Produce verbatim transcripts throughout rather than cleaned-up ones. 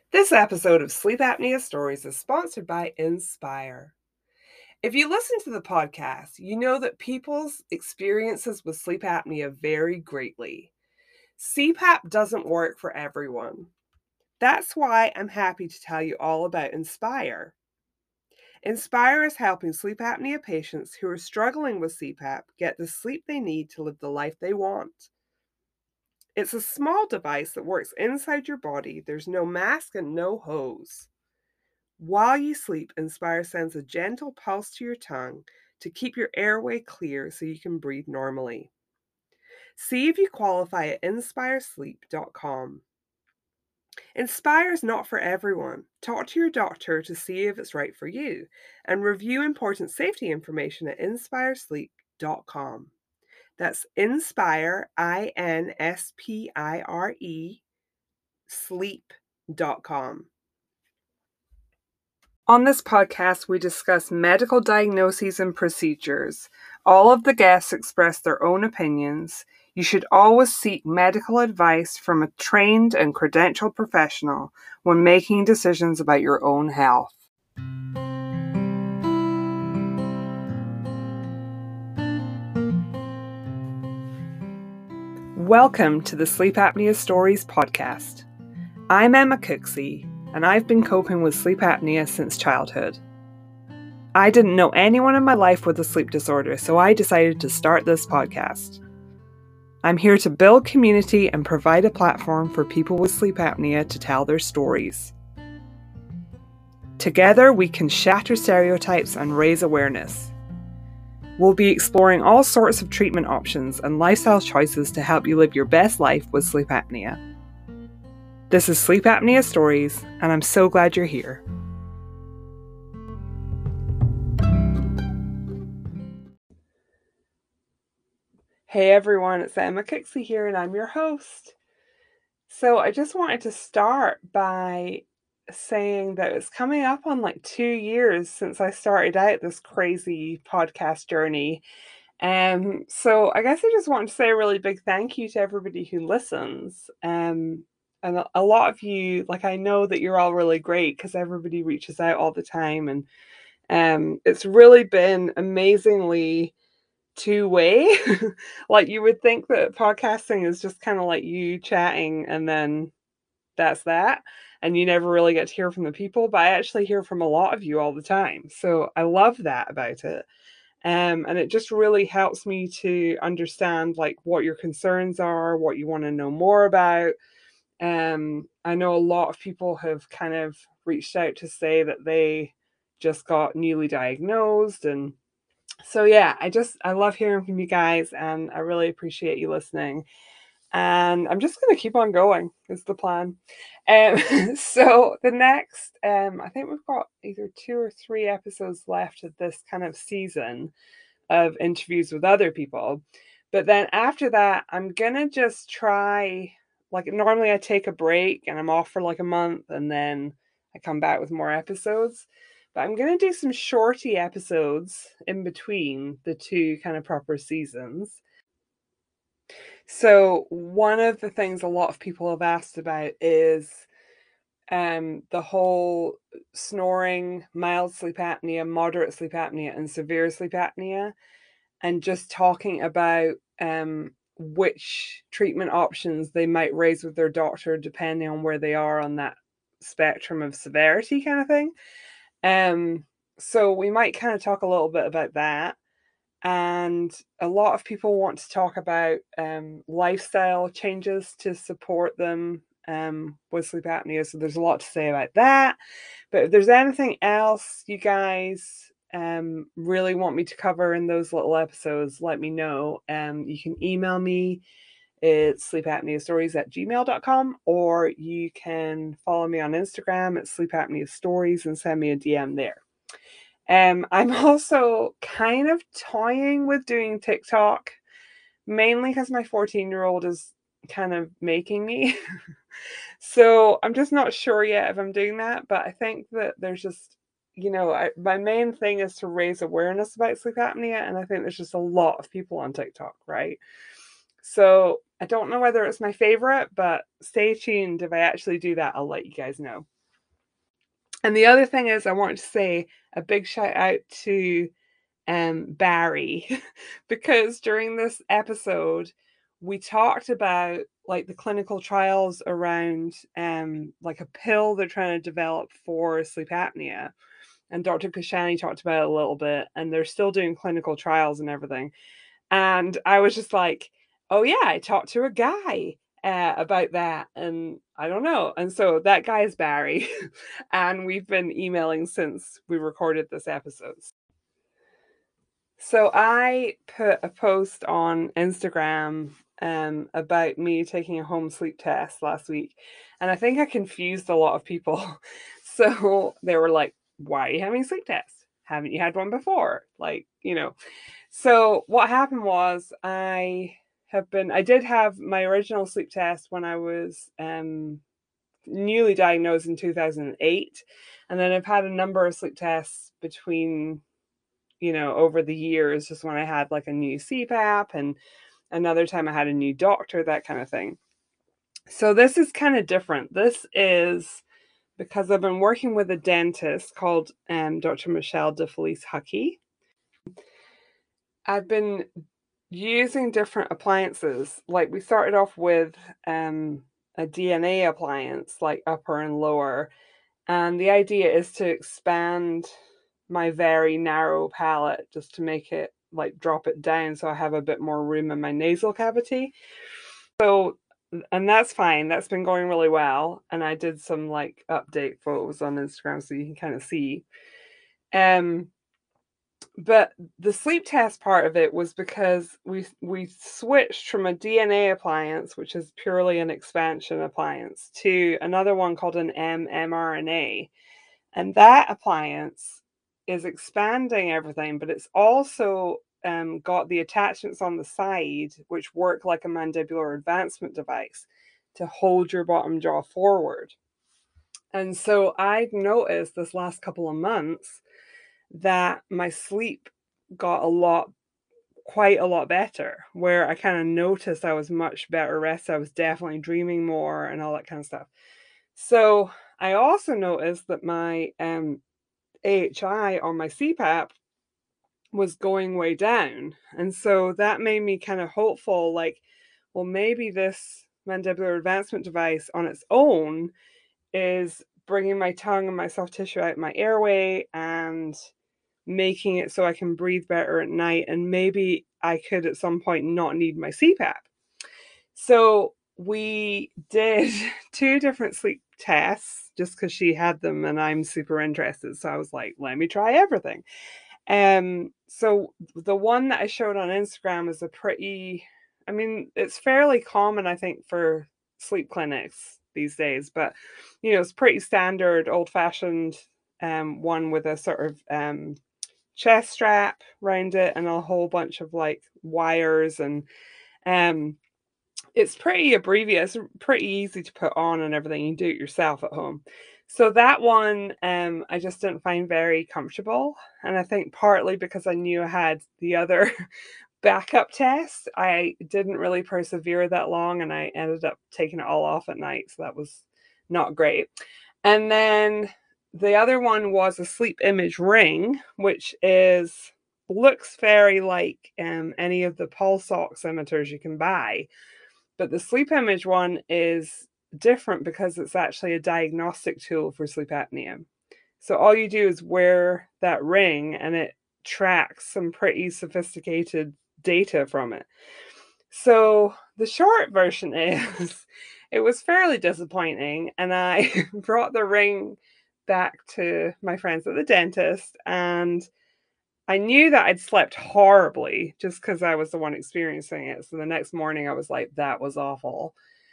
This episode of Sleep Apnea Stories is sponsored by Inspire. If you listen to the podcast, you know that people's experiences with sleep apnea vary greatly. C PAP doesn't work for everyone. That's why I'm happy to tell you all about Inspire. Inspire is helping sleep apnea patients who are struggling with C PAP get the sleep they need to live the life they want. It's a small device that works inside your body. There's no mask and no hose. While you sleep, Inspire sends a gentle pulse to your tongue to keep your airway clear so you can breathe normally. See if you qualify at inspire sleep dot com. Inspire is not for everyone. Talk to your doctor to see if it's right for you and review important safety information at inspire sleep dot com. That's Inspire, I N S P I R E, sleep dot com. On this podcast, we discuss medical diagnoses and procedures. All of the guests express their own opinions. You should always seek medical advice from a trained and credentialed professional when making decisions about your own health. Welcome to the Sleep Apnea Stories podcast. I'm Emma Cooksey, and I've been coping with sleep apnea since childhood. I didn't know anyone in my life with a sleep disorder, so I decided to start this podcast. I'm here to build community and provide a platform for people with sleep apnea to tell their stories. Together, we can shatter stereotypes and raise awareness. We'll be exploring all sorts of treatment options and lifestyle choices to help you live your best life with sleep apnea. This is Sleep Apnea Stories, and I'm so glad you're here. Hey everyone, it's Emma Cooksey here, and I'm your host. So I just wanted to start by saying that it's coming up on like two years since I started out this crazy podcast journey. Um, so I guess I just want to say a really big thank you to everybody who listens. Um, and a, a lot of you, like I know that you're all really great because everybody reaches out all the time, and um, it's really been amazingly two-way. Like you would think that podcasting is just kind of like you chatting and then that's that. And you never really get to hear from the people, but I actually hear from a lot of you all the time. So I love that about it. Um, and it just really helps me to understand like what your concerns are, what you want to know more about. Um, I know a lot of people have kind of reached out to say that they just got newly diagnosed, and so yeah, I just I love hearing from you guys, and I really appreciate you listening. And I'm just gonna keep on going is the plan. Um, so the next, um, I think we've got either two or three episodes left of this kind of season of interviews with other people. But then after that, I'm gonna just try. Like normally, I take a break and I'm off for like a month, and then I come back with more episodes. But I'm going to do some shorty episodes in between the two kind of proper seasons. So, one of the things a lot of people have asked about is um, the whole snoring, mild sleep apnea, moderate sleep apnea, and severe sleep apnea, and just talking about um, which treatment options they might raise with their doctor depending on where they are on that spectrum of severity, kind of thing. Um, so we might kind of talk a little bit about that. And a lot of people want to talk about um, lifestyle changes to support them um, with sleep apnea. So there's a lot to say about that. But if there's anything else you guys um, really want me to cover in those little episodes, let me know. Um, you can email me. It's sleepapneastories at gmail dot com, or you can follow me on Instagram at sleepapneastories and send me a D M there. Um, I'm also kind of toying with doing TikTok, mainly because my fourteen year old is kind of making me. So I'm just not sure yet if I'm doing that, but I think that there's just, you know, I, my main thing is to raise awareness about sleep apnea, and I think there's just a lot of people on TikTok, right? So I don't know whether it's my favorite, but stay tuned. If I actually do that, I'll let you guys know. And the other thing is, I want to say a big shout out to um, Barry, because during this episode, we talked about like the clinical trials around um, like a pill they're trying to develop for sleep apnea. And Doctor Kashani talked about it a little bit, and they're still doing clinical trials and everything. And I was just like, oh, yeah, I talked to a guy uh, about that. And I don't know. And so that guy is Barry. And we've been emailing since we recorded this episode. So I put a post on Instagram um, about me taking a home sleep test last week. And I think I confused a lot of people. So they were like, why are you having a sleep test? Haven't you had one before? Like, you know. So what happened was I have been, I did have my original sleep test when I was um, newly diagnosed in two thousand eight. And then I've had a number of sleep tests between, you know, over the years, just when I had like a new C PAP and another time I had a new doctor, that kind of thing. So this is kind of different. This is because I've been working with a dentist called um, Doctor Michelle DeFelice Huckey. I've been using different appliances. Like we started off with um, a D N A appliance, like upper and lower. And the idea is to expand my very narrow palate just to make it like drop it down so I have a bit more room in my nasal cavity. So, and that's fine. That's been going really well. And I did some like update photos on Instagram so you can kind of see. Um, but the sleep test part of it was because we we switched from a D N A appliance, which is purely an expansion appliance, to another one called an mRNA. And that appliance is expanding everything, but it's also um, got the attachments on the side, which work like a mandibular advancement device to hold your bottom jaw forward. And so I've noticed this last couple of months that my sleep got a lot, quite a lot better, where I kind of noticed I was much better rested. I was definitely dreaming more and all that kind of stuff. So I also noticed that my um, A H I on my C PAP was going way down. And so that made me kind of hopeful, like, well, maybe this mandibular advancement device on its own is bringing my tongue and my soft tissue out my airway and making it so I can breathe better at night. And maybe I could at some point not need my C PAP. So we did two different sleep tests just because she had them and I'm super interested. So I was like, let me try everything. Um, so the one that I showed on Instagram is a pretty, I mean, it's fairly common, I think, for sleep clinics these days, but you know, it's pretty standard, old fashioned um, one with a sort of um, chest strap around it and a whole bunch of like wires and um it's pretty abbreviated. It's pretty easy to put on and everything. You can do it yourself at home. So that one, um, I just didn't find very comfortable, and I think partly because I knew I had the other backup test, I didn't really persevere that long, and I ended up taking it all off at night. So that was not great. And then the other one was a sleep image ring, which is looks very like um, any of the pulse oximeters you can buy. But the sleep image one is different because it's actually a diagnostic tool for sleep apnea. So all you do is wear that ring and it tracks some pretty sophisticated data from it. So the short version is it was fairly disappointing, and I brought the ring back to my friends at the dentist, and I knew that I'd slept horribly just because I was the one experiencing it. So the next morning I was like, that was awful.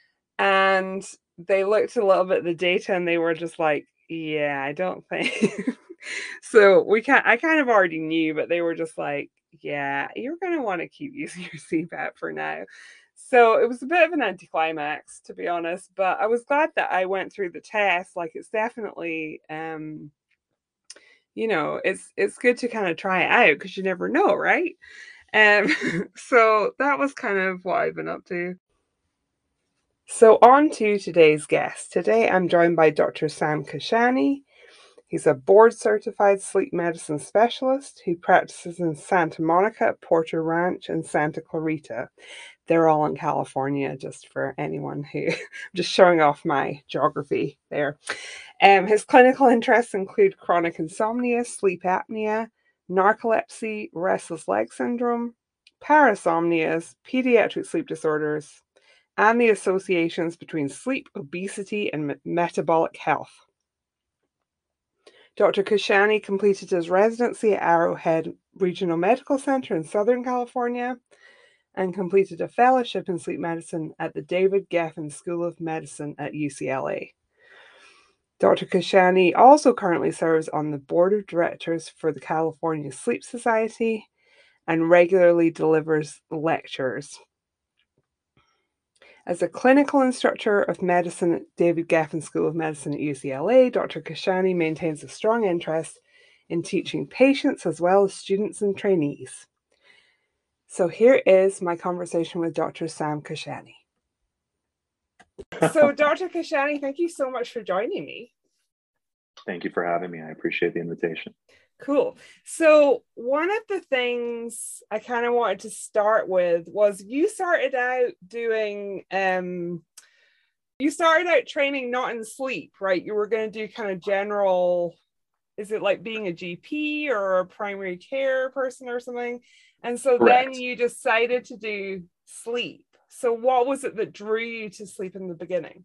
And they looked a little bit at the data and they were just like, yeah, I don't think. So we can I kind of already knew, but they were just like, yeah, you're going to want to keep using your C PAP for now. So it was a bit of an anticlimax, to be honest, but I was glad that I went through the test. Like it's definitely um you know, it's it's good to kind of try it out because you never know, right? Um, so that was kind of what I've been up to. So on to today's guest. Today I'm joined by Doctor Sam Kashani. He's a board-certified sleep medicine specialist who practices in Santa Monica, Porter Ranch, and Santa Clarita. They're all in California, just for anyone who, just showing off my geography there. Um, his clinical interests include chronic insomnia, sleep apnea, narcolepsy, restless leg syndrome, parasomnias, pediatric sleep disorders, and the associations between sleep, obesity, and me- metabolic health. Doctor Kashani completed his residency at Arrowhead Regional Medical Center in Southern California and completed a fellowship in sleep medicine at the David Geffen School of Medicine at U C L A. Doctor Kashani also currently serves on the board of directors for the California Sleep Society and regularly delivers lectures. As a clinical instructor of medicine at David Geffen School of Medicine at U C L A, Doctor Kashani maintains a strong interest in teaching patients as well as students and trainees. So here is my conversation with Doctor Sam Kashani. So Doctor Kashani, thank you so much for joining me. Thank you for having me. I appreciate the invitation. Cool. So one of the things I kind of wanted to start with was you started out doing, um, you started out training not in sleep, right? You were going to do kind of general, is it like being a G P or a primary care person or something? And so Correct. then you decided to do sleep. So what was it that drew you to sleep in the beginning?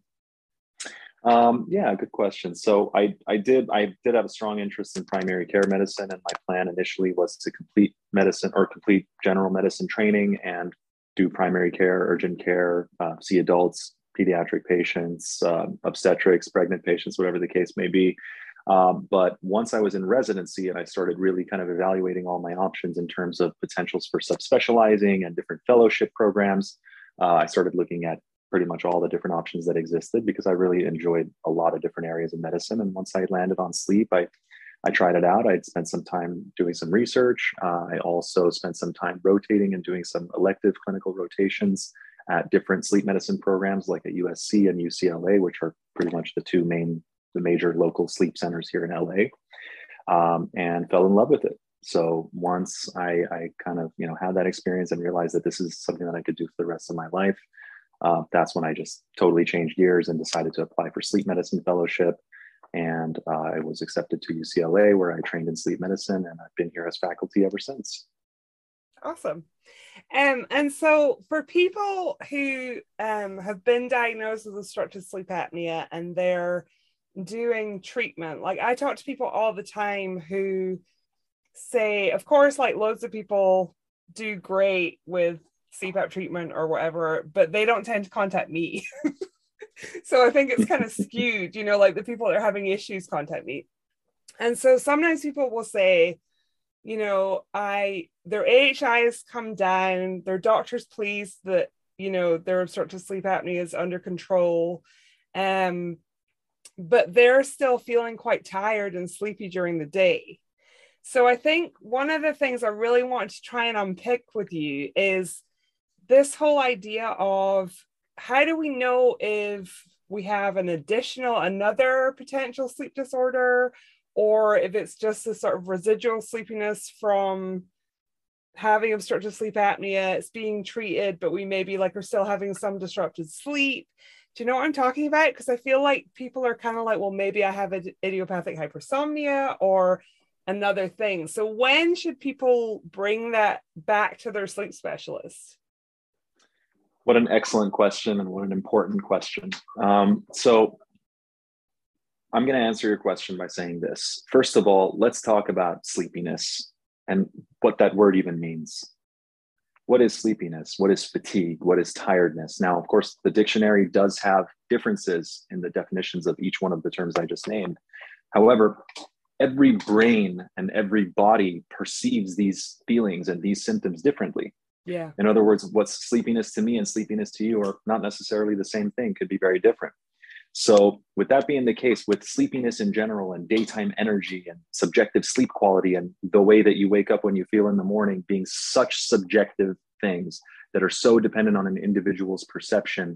Um, yeah, good question. So I, I did I did have a strong interest in primary care medicine, and my plan initially was to complete medicine or complete general medicine training and do primary care, urgent care, uh, see adults, pediatric patients, uh, obstetrics, pregnant patients, whatever the case may be. Um, but once I was in residency and I started really kind of evaluating all my options in terms of potentials for subspecializing and different fellowship programs, uh, I started looking at pretty much all the different options that existed because I really enjoyed a lot of different areas of medicine. And once I landed on sleep, I, I tried it out. I'd spent some time doing some research. Uh, I also spent some time rotating and doing some elective clinical rotations at different sleep medicine programs like at U S C and U C L A, which are pretty much the two main, the major local sleep centers here in L A, um, and fell in love with it. So once I, I kind of, you know, had that experience and realized that this is something that I could do for the rest of my life, Uh, that's when I just totally changed gears and decided to apply for sleep medicine fellowship. And uh, I was accepted to U C L A, where I trained in sleep medicine, and I've been here as faculty ever since. Awesome. Um, and so for people who um, have been diagnosed with obstructive sleep apnea and they're doing treatment, like I talk to people all the time who say, of course, like loads of people do great with C PAP treatment or whatever, but they don't tend to contact me. So I think it's kind of skewed, you know, like the people that are having issues contact me. And so sometimes people will say, you know, I their A H I has come down, their doctor's pleased that, you know, their obstructive sleep apnea is under control. Um, but they're still feeling quite tired and sleepy during the day. So I think one of the things I really want to try and unpick with you is this whole idea of how do we know if we have an additional, another potential sleep disorder, or if it's just a sort of residual sleepiness from having obstructive sleep apnea, it's being treated, but we maybe like are still having some disrupted sleep. Do you know what I'm talking about? Because I feel like people are kind of like, well, maybe I have an idiopathic hypersomnia or another thing. So when should people bring that back to their sleep specialist? What an excellent question, and what an important question. Um, so I'm going to answer your question by saying this. First of all, let's talk about sleepiness and what that word even means. What is sleepiness? What is fatigue? What is tiredness? Now, of course, the dictionary does have differences in the definitions of each one of the terms I just named. However, every brain and every body perceives these feelings and these symptoms differently. Yeah. In other words, what's sleepiness to me and sleepiness to you are not necessarily the same thing, could be very different. So with that being the case, with sleepiness in general and daytime energy and subjective sleep quality and the way that you wake up when you feel in the morning being such subjective things that are so dependent on an individual's perception,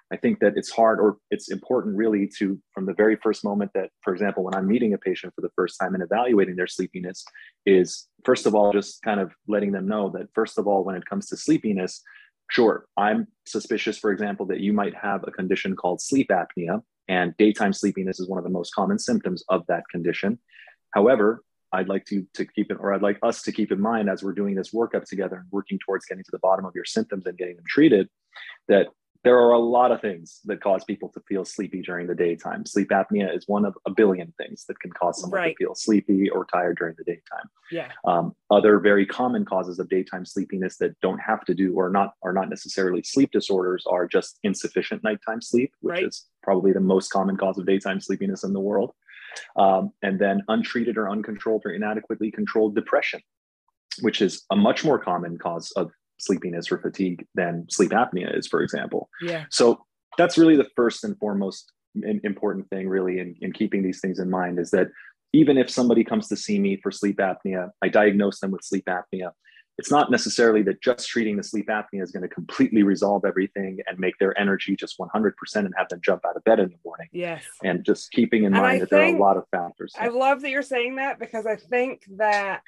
I think that it's hard, or it's important really to, from the very first moment that, for example, when I'm meeting a patient for the first time and evaluating their sleepiness, is first of all, just kind of letting them know that, first of all, when it comes to sleepiness, sure, I'm suspicious, for example, that you might have a condition called sleep apnea, and daytime sleepiness is one of the most common symptoms of that condition. However, I'd like to, to keep it, or I'd like us to keep in mind as we're doing this workup together and working towards getting to the bottom of your symptoms and getting them treated, that there are a lot of things that cause people to feel sleepy during the daytime. Sleep apnea is one of a billion things that can cause someone Right. to feel sleepy or tired during the daytime. Yeah. Um, other very common causes of daytime sleepiness that don't have to do, or not are not necessarily sleep disorders, are just insufficient nighttime sleep, which Right. is probably the most common cause of daytime sleepiness in the world. Um, and then untreated or uncontrolled or inadequately controlled depression, which is a much more common cause of sleepiness or fatigue than sleep apnea is, for example. Yeah. So that's really the first and foremost important thing, really, in, in keeping these things in mind, is that even if somebody comes to see me for sleep apnea, I diagnose them with sleep apnea. It's not necessarily that just treating the sleep apnea is going to completely resolve everything and make their energy just one hundred percent and have them jump out of bed in the morning. Yes. And just keeping in And mind I that there are a think- lot of factors. I love that you're saying that, because I think that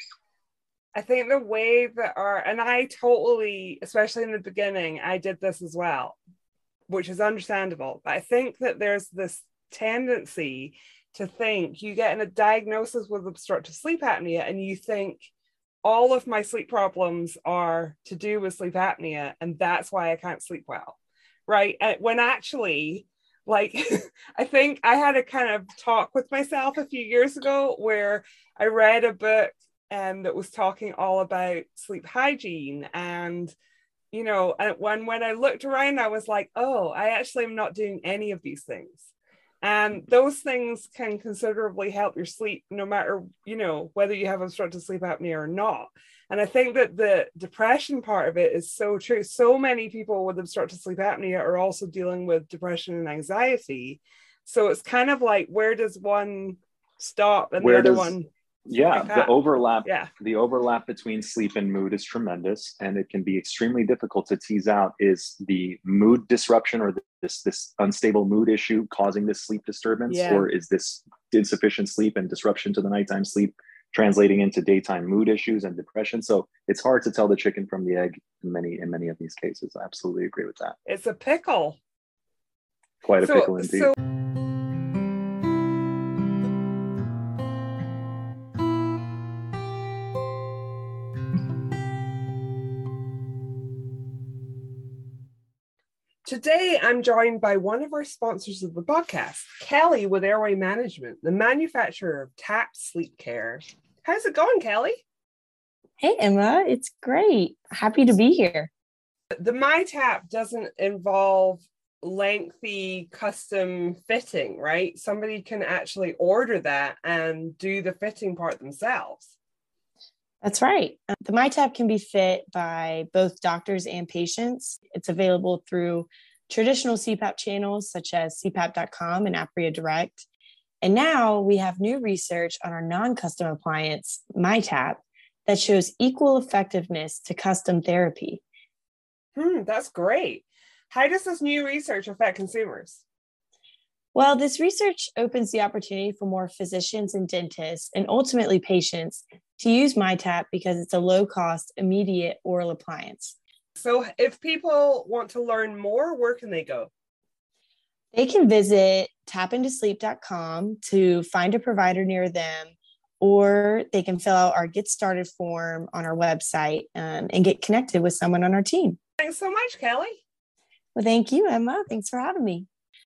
I think the way that our, and I totally, especially in the beginning, I did this as well, which is understandable. But I think that there's this tendency to think you get in a diagnosis with obstructive sleep apnea and you think all of my sleep problems are to do with sleep apnea, and that's why I can't sleep well, right? And when actually, like, I think I had a kind of talk with myself a few years ago where I read a book um, that was talking all about sleep hygiene. And, you know, and when, when I looked around, I was like, oh, I actually am not doing any of these things. And those things can considerably help your sleep, no matter, you know, whether you have obstructive sleep apnea or not. And I think that the depression part of it is so true. So many people with obstructive sleep apnea are also dealing with depression and anxiety. So it's kind of like, where does one stop and Where the other does- one? Yeah, the overlap, Yeah. the overlap between sleep and mood is tremendous, and it can be extremely difficult to tease out. Is the mood disruption or this this unstable mood issue causing this sleep disturbance, Yeah. or is this insufficient sleep and disruption to the nighttime sleep translating into daytime mood issues and depression? So it's hard to tell the chicken from the egg in many in many of these cases. I absolutely agree with that. It's a pickle. Quite a So- pickle indeed. so- Today, I'm joined by one of our sponsors of the podcast, Kelly with Airway Management, the manufacturer of Tap Sleep Care. How's it going, Kelly? Hey, Emma, it's great. Happy to be here. The MyTap doesn't involve lengthy custom fitting, right? Somebody can actually order that and do the fitting part themselves. That's right. Uh, The MyTap can be fit by both doctors and patients. It's available through traditional C PAP channels such as C PAP dot com and Apria Direct. And now we have new research on our non-custom appliance, MyTap, that shows equal effectiveness to custom therapy. Hmm, that's great. How does this new research affect consumers? Well, this research opens the opportunity for more physicians and dentists and ultimately patients to use MyTap because it's a low-cost, immediate oral appliance. So if people want to learn more, where can they go? They can visit tap into sleep dot com to find a provider near them, or they can fill out our Get Started form on our website um, and get connected with someone on our team. Thanks so much, Kelly. Well, thank you, Emma. Thanks for having me.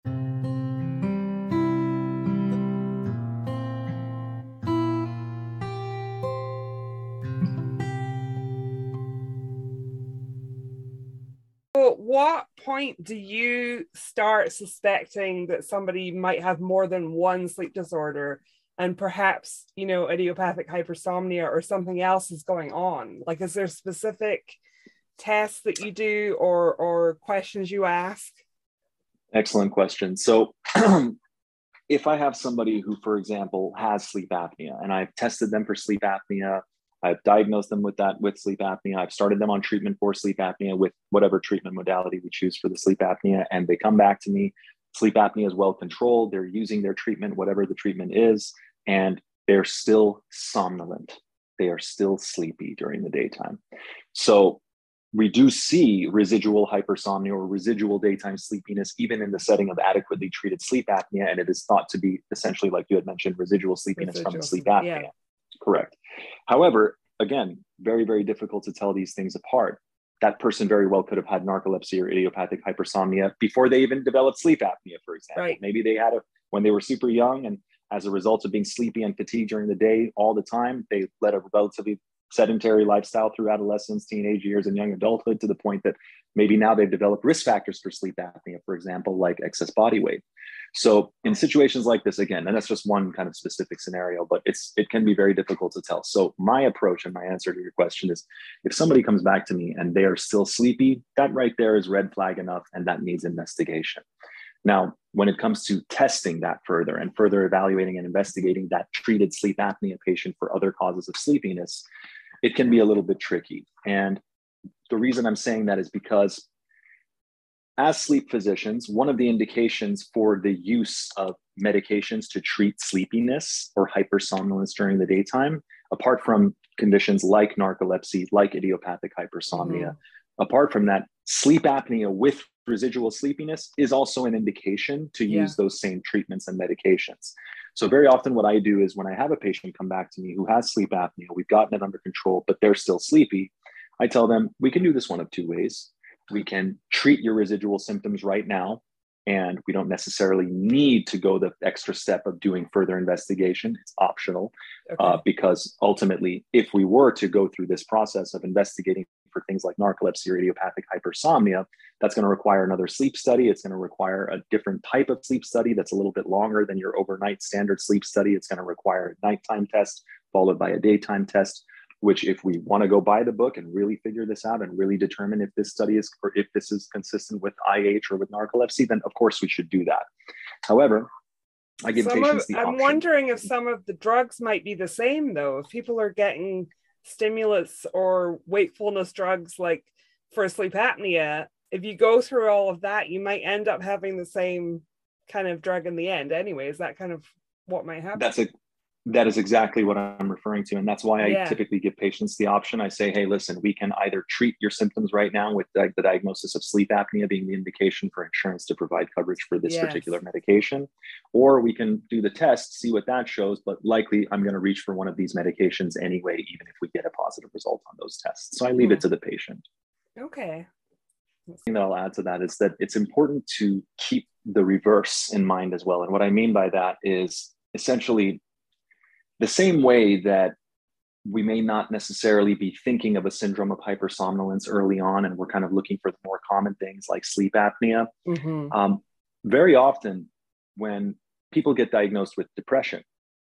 So what point do you start suspecting that somebody might have more than one sleep disorder and perhaps, you know, idiopathic hypersomnia or something else is going on? Like, is there specific tests that you do or or questions you ask? Excellent question. So if I have somebody who, for example, has sleep apnea and I've tested them for sleep apnea, I've diagnosed them with that, with sleep apnea. I've started them on treatment for sleep apnea with whatever treatment modality we choose for the sleep apnea. And they come back to me, sleep apnea is well controlled. They're using their treatment, whatever the treatment is, and they're still somnolent. They are still sleepy during the daytime. So we do see residual hypersomnia or residual daytime sleepiness, even in the setting of adequately treated sleep apnea. And it is thought to be essentially, like you had mentioned, residual sleepiness residual, from the sleep apnea. Yeah. Correct. However, again, very, very difficult to tell these things apart. That person very well could have had narcolepsy or idiopathic hypersomnia before they even developed sleep apnea, for example. Right. Maybe they had it when they were super young, and as a result of being sleepy and fatigued during the day all the time, they led a relatively sedentary lifestyle through adolescence, teenage years, and young adulthood, to the point that maybe now they've developed risk factors for sleep apnea, for example, like excess body weight. So in situations like this, again, and that's just one kind of specific scenario, but it's it can be very difficult to tell. So my approach and my answer to your question is, if somebody comes back to me and they are still sleepy, that right there is red flag enough, and that needs investigation. Now, when it comes to testing that further and further evaluating and investigating that treated sleep apnea patient for other causes of sleepiness, it can be a little bit tricky. And the reason I'm saying that is because as sleep physicians, one of the indications for the use of medications to treat sleepiness or hypersomnolence during the daytime, apart from conditions like narcolepsy, like idiopathic hypersomnia, mm. apart from that, sleep apnea with residual sleepiness is also an indication to yeah. use those same treatments and medications. So very often what I do is, when I have a patient come back to me who has sleep apnea, we've gotten it under control, but they're still sleepy, I tell them, we can do this one of two ways. We can treat your residual symptoms right now, and we don't necessarily need to go the extra step of doing further investigation. It's optional, okay. uh, because ultimately, if we were to go through this process of investigating for things like narcolepsy or idiopathic hypersomnia, that's going to require another sleep study. It's going to require a different type of sleep study that's a little bit longer than your overnight standard sleep study. It's going to require a nighttime test followed by a daytime test, which, if we want to go by the book and really figure this out and really determine if this study is, or if this is consistent with I H or with narcolepsy, then of course we should do that. However, I give some patients of, the I'm option. wondering if some of the drugs might be the same, though. If people are getting stimulants or wakefulness drugs like for sleep apnea, if you go through all of that, you might end up having the same kind of drug in the end anyway. Is that kind of what might happen? That's a That is exactly what I'm referring to. And that's why I yeah. typically give patients the option. I say, hey, listen, we can either treat your symptoms right now with the, the diagnosis of sleep apnea being the indication for insurance to provide coverage for this yes. particular medication, or we can do the test, see what that shows, but likely I'm going to reach for one of these medications anyway, even if we get a positive result on those tests. So I leave hmm. it to the patient. Okay. The thing that I'll add to that is that it's important to keep the reverse in mind as well. And what I mean by that is essentially the same way that we may not necessarily be thinking of a syndrome of hypersomnolence early on, and we're kind of looking for the more common things like sleep apnea. Mm-hmm. Um, very often when people get diagnosed with depression,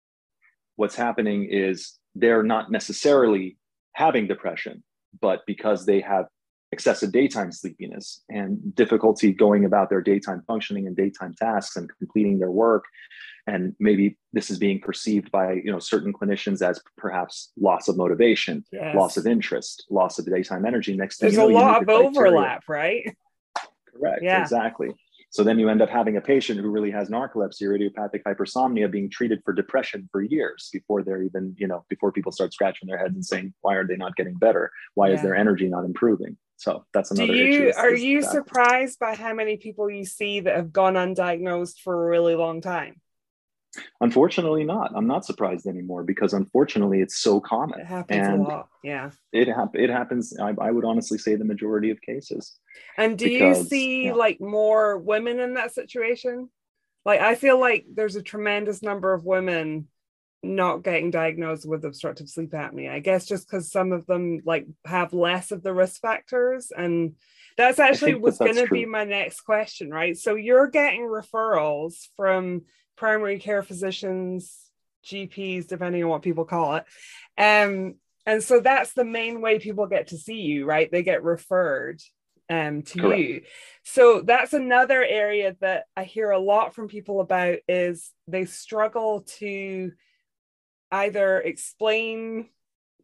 what's happening is they're not necessarily having depression, but because they have excessive daytime sleepiness and difficulty going about their daytime functioning and daytime tasks and completing their work. And maybe this is being perceived by, you know, certain clinicians as perhaps loss of motivation, yes. loss of interest, loss of daytime energy. Next thing There's you know, a you lot of overlap, right? Correct. Yeah. Exactly. So then you end up having a patient who really has narcolepsy or idiopathic hypersomnia being treated for depression for years before they're even, you know, before people start scratching their heads and saying, why are they not getting better? Why yeah. is their energy not improving? So that's another Do you, issue. Are you that. surprised by how many people you see that have gone undiagnosed for a really long time? Unfortunately not. I'm not surprised anymore, because unfortunately it's so common. It happens and a lot. Yeah. It, hap- it happens, I, I would honestly say, the majority of cases. And do because, you see yeah. like more women in that situation? Like, I feel like there's a tremendous number of women not getting diagnosed with obstructive sleep apnea. I guess just because some of them like have less of the risk factors. And that's actually was going to be my next question, right? So you're getting referrals from primary care physicians, G Ps, depending on what people call it. Um, and so that's the main way people get to see you, right? They get referred um, to Correct. you. So that's another area that I hear a lot from people about, is they struggle to either explain,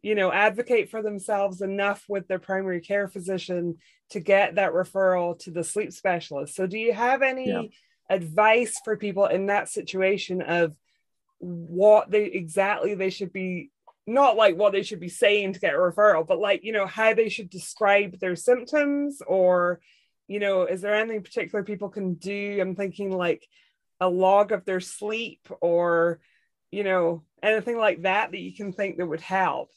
you know, advocate for themselves enough with their primary care physician to get that referral to the sleep specialist. So do you have any Yeah. advice for people in that situation of what they exactly they should be, not like what they should be saying to get a referral, but like, you know, how they should describe their symptoms, or, you know, is there anything particular people can do? I'm thinking like a log of their sleep, or, you know, anything like that that you can think that would help.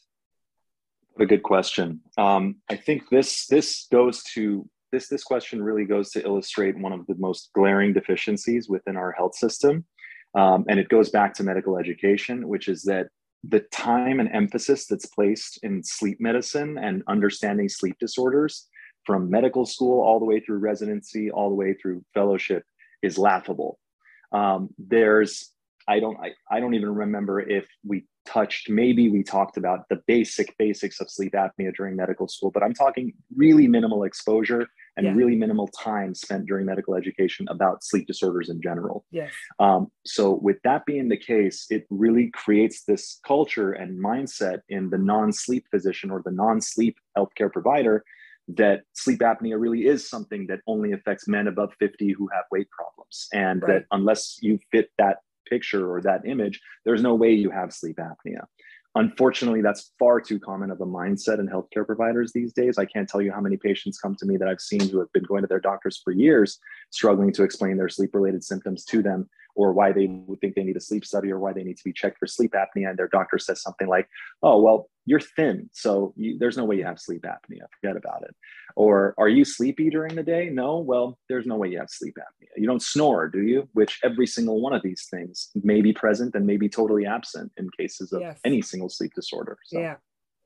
A good question. Um, I think this this goes to this this question really goes to illustrate one of the most glaring deficiencies within our health system, um, and it goes back to medical education, which is that the time and emphasis that's placed in sleep medicine and understanding sleep disorders from medical school all the way through residency, all the way through fellowship, is laughable. Um, there's I don't I, I don't even remember if we touched, maybe we talked about the basic basics of sleep apnea during medical school, but I'm talking really minimal exposure and Yeah. really minimal time spent during medical education about sleep disorders in general. Yes. Um, so with that being the case, it really creates this culture and mindset in the non-sleep physician or the non-sleep healthcare provider that sleep apnea really is something that only affects men above fifty who have weight problems. And Right. that unless you fit that picture or that image, there's no way you have sleep apnea. Unfortunately, that's far too common of a mindset in healthcare providers these days. I can't tell you how many patients come to me that I've seen who have been going to their doctors for years, struggling to explain their sleep-related symptoms to them, or why they would think they need a sleep study, or why they need to be checked for sleep apnea. And their doctor says something like, oh, well, you're thin, so you, there's no way you have sleep apnea. Forget about it. Or, are you sleepy during the day? No, well, there's no way you have sleep apnea. You don't snore, do you? Which every single one of these things may be present and may be totally absent in cases of Yes. any single sleep disorder. So. Yeah.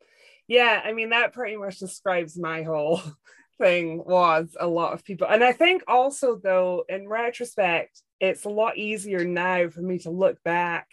Yeah. I mean, that pretty much describes my whole thing, was a lot of people. And I think also, though, in retrospect, it's a lot easier now for me to look back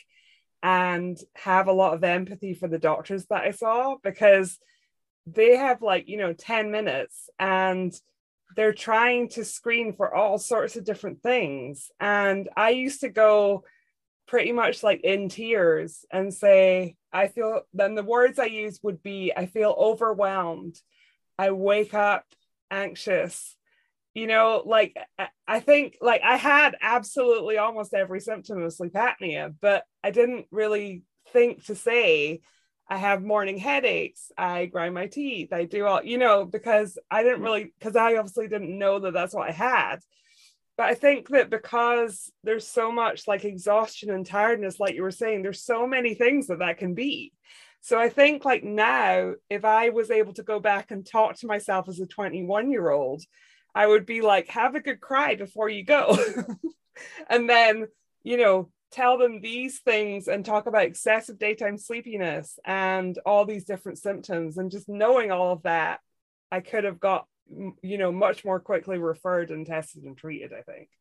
and have a lot of empathy for the doctors that I saw, because they have like, you know, ten minutes and they're trying to screen for all sorts of different things. And I used to go pretty much like in tears and say, I feel, then the words I use would be, I feel overwhelmed. I wake up anxious. You know, like, I think like I had absolutely almost every symptom of sleep apnea, but I didn't really think to say, I have morning headaches, I grind my teeth, I do all, you know, because I didn't really, because I obviously didn't know that that's what I had. But I think that because there's so much like exhaustion and tiredness, like you were saying, there's so many things that that can be. So I think like now, if I was able to go back and talk to myself as a twenty-one year old, I would be like, have a good cry before you go. And then, you know, tell them these things and talk about excessive daytime sleepiness and all these different symptoms. And just knowing all of that, I could have got, you know, much more quickly referred and tested and treated, I think.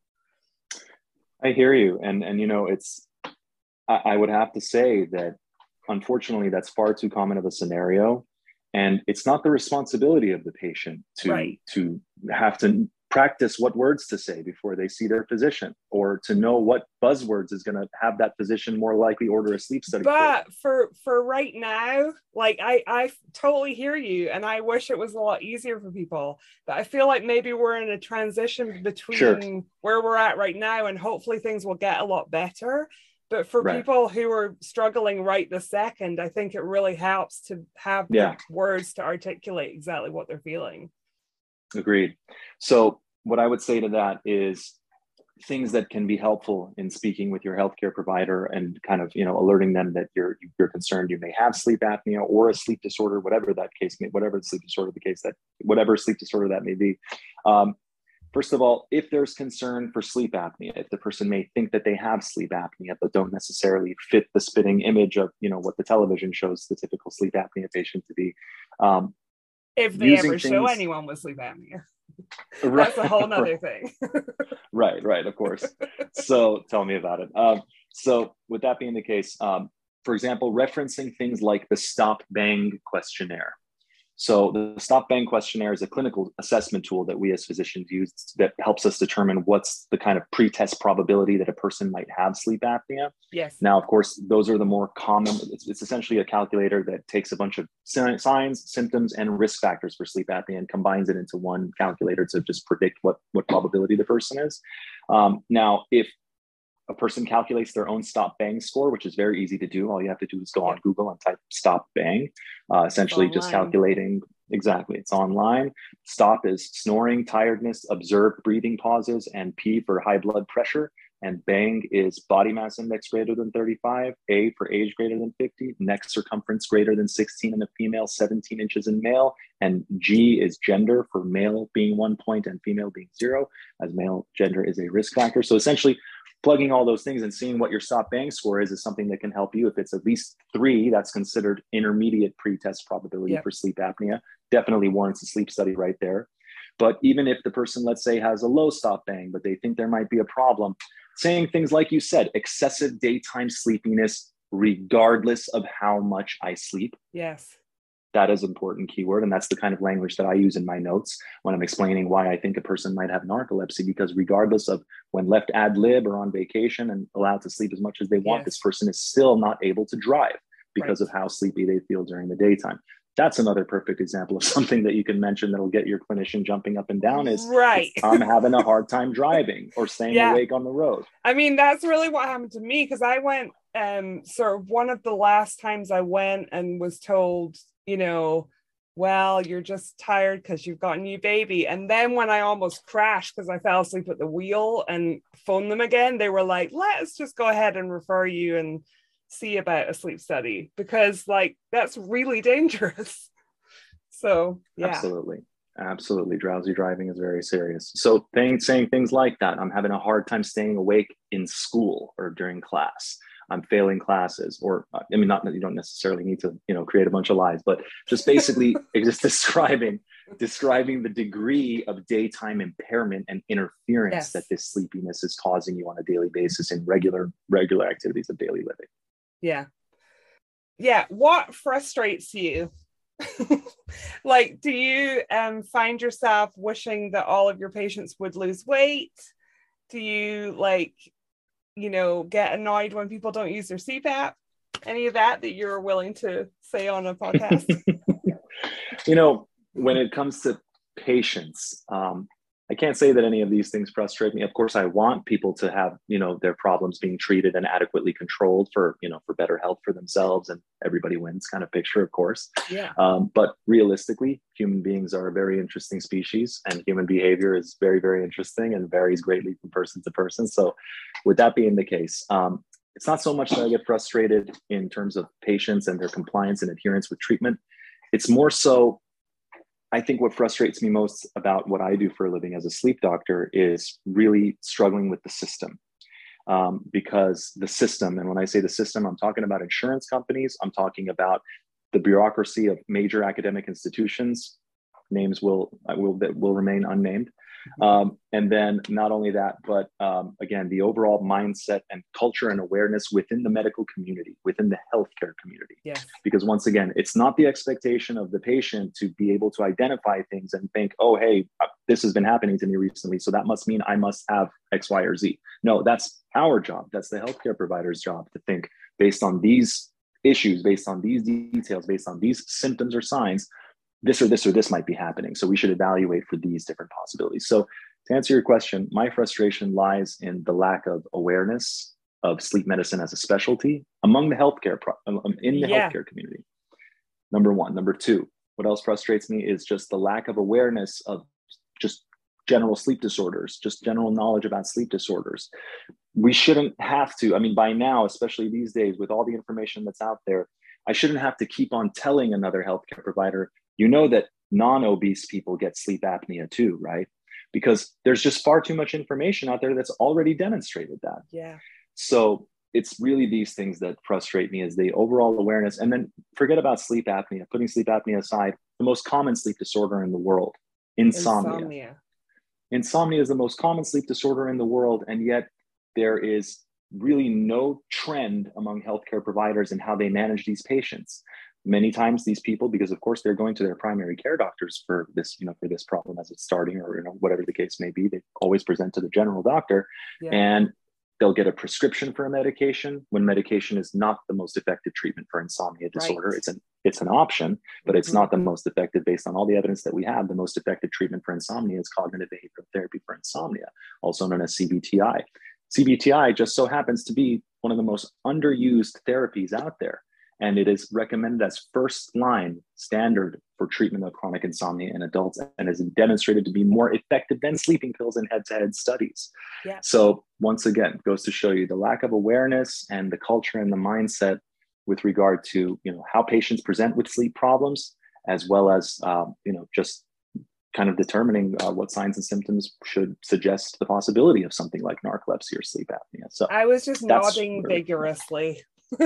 I hear you. And, and you know, it's, I, I would have to say that unfortunately, that's far too common of a scenario. And it's not the responsibility of the patient to, Right. to have to practice what words to say before they see their physician, or to know what buzzwords is going to have that physician more likely order a sleep study. But for for right now, like I I totally hear you, and I wish it was a lot easier for people. But I feel like maybe we're in a transition between Sure. where we're at right now, and hopefully things will get a lot better. But for Right. people who are struggling right this second, I think it really helps to have Yeah. the words to articulate exactly what they're feeling. Agreed. So what I would say to that is things that can be helpful in speaking with your healthcare provider and kind of, you know, alerting them that you're you're concerned you may have sleep apnea or a sleep disorder, whatever that case may, whatever the sleep disorder the case that whatever sleep disorder that may be. Um, First of all, if there's concern for sleep apnea, if the person may think that they have sleep apnea, but don't necessarily fit the spitting image of, you know, what the television shows the typical sleep apnea patient to be. Um, If they using ever show things- anyone with sleep apnea. Right, That's a whole nother right. thing. Right, right, of course. So tell me about it. Um, so with that being the case, um, for example, referencing things like the Stop Bang questionnaire. So the Stop Bang questionnaire is a clinical assessment tool that we as physicians use that helps us determine what's the kind of pretest probability that a person might have sleep apnea. Yes. Now, of course, those are the more common. It's, it's essentially a calculator that takes a bunch of signs, symptoms, and risk factors for sleep apnea and combines it into one calculator to just predict what, what probability the person is. Um, now, if a person calculates their own Stop Bang score, which is very easy to do. All you have to do is go on Google and type Stop Bang, uh, essentially just calculating. Exactly. It's online. Stop is snoring, tiredness, observed breathing pauses, and P for high blood pressure. And Bang is body mass index greater than thirty-five, A for age greater than fifty, neck circumference greater than sixteen in a female, seventeen inches in male, and G is gender, for male being one point and female being zero, as male gender is a risk factor. So essentially, plugging all those things and seeing what your Stop Bang score is is something that can help you. If it's at least three, that's considered intermediate pretest probability Yep. for sleep apnea. Definitely warrants a sleep study right there. But even if the person, let's say, has a low Stop Bang, but they think there might be a problem, saying things like you said, excessive daytime sleepiness, regardless of how much I sleep. Yes. That is an important keyword. And that's the kind of language that I use in my notes when I'm explaining why I think a person might have narcolepsy, because regardless of when left ad lib or on vacation and allowed to sleep as much as they want, Yes. this person is still not able to drive because Right. of how sleepy they feel during the daytime. That's another perfect example of something that you can mention that'll get your clinician jumping up and down is, Right. I'm having a hard time driving or staying Yeah. awake on the road. I mean, that's really what happened to me, because I went, um, sort of one of the last times I went and was told, you know, well, you're just tired because you've got a new baby. And then when I almost crashed because I fell asleep at the wheel and phoned them again, they were like, let's just go ahead and refer you and see about a sleep study, because like, that's really dangerous. So, yeah. Absolutely. Absolutely. Drowsy driving is very serious. So things, saying things like that, I'm having a hard time staying awake in school or during class. I'm failing classes, or I mean, not that you don't necessarily need to, you know, create a bunch of lies, but just basically just describing, describing the degree of daytime impairment and interference Yes. that this sleepiness is causing you on a daily basis in regular, regular activities of daily living. Yeah. Yeah. What frustrates you? Like, do you um, find yourself wishing that all of your patients would lose weight? Do you like, you know, get annoyed when people don't use their C PAP? Any of that that you're willing to say on a podcast? You know, when it comes to patients, um, I can't say that any of these things frustrate me. Of course, I want people to have, you know, their problems being treated and adequately controlled for, you know, for better health for themselves, and everybody wins kind of picture, of course. Yeah. Um, but realistically, human beings are a very interesting species, and human behavior is very, very interesting and varies greatly from person to person. So with that being the case, um, it's not so much that I get frustrated in terms of patients and their compliance and adherence with treatment. It's more so, I think what frustrates me most about what I do for a living as a sleep doctor is really struggling with the system. Um, because the system, and when I say the system, I'm talking about insurance companies, I'm talking about the bureaucracy of major academic institutions, names will will will remain unnamed. Um, and then not only that, but um, again, the overall mindset and culture and awareness within the medical community, within the healthcare community. Yes. Because once again, it's not the expectation of the patient to be able to identify things and think, oh, hey, this has been happening to me recently, so that must mean I must have X, Y, or Z. No, that's our job. That's the healthcare provider's job to think based on these issues, based on these details, based on these symptoms or signs, this or this or this might be happening. So we should evaluate for these different possibilities. So to answer your question, my frustration lies in the lack of awareness of sleep medicine as a specialty among the healthcare, pro- in the Yeah. healthcare community. Number one. Number two, what else frustrates me is just the lack of awareness of just general sleep disorders, just general knowledge about sleep disorders. We shouldn't have to, I mean, by now, especially these days, with all the information that's out there, I shouldn't have to keep on telling another healthcare provider, you know that non-obese people get sleep apnea too, right? Because there's just far too much information out there that's already demonstrated that. Yeah. So it's really these things that frustrate me, is the overall awareness. And then forget about sleep apnea, putting sleep apnea aside, the most common sleep disorder in the world, insomnia. Insomnia. Insomnia is the most common sleep disorder in the world, and yet there is really no trend among healthcare providers in how they manage these patients. Many times these people, because of course they're going to their primary care doctors for this, you know, for this problem as it's starting, or, you know, whatever the case may be, they always present to the general doctor, Yeah. and they'll get a prescription for a medication when medication is not the most effective treatment for insomnia disorder. Right. It's an it's an option, but it's Mhm. not the most effective based on all the evidence that we have. The most effective treatment for insomnia is cognitive behavioral therapy for insomnia, also known as C B T I. C B T I just so happens to be one of the most underused therapies out there. And it is recommended as first line standard for treatment of chronic insomnia in adults, and is demonstrated to be more effective than sleeping pills in head-to-head studies. Yeah. So once again, goes to show you the lack of awareness and the culture and the mindset with regard to, you know, how patients present with sleep problems, as well as, um, you know, just kind of determining uh, what signs and symptoms should suggest the possibility of something like narcolepsy or sleep apnea. So I was just that's nodding really- vigorously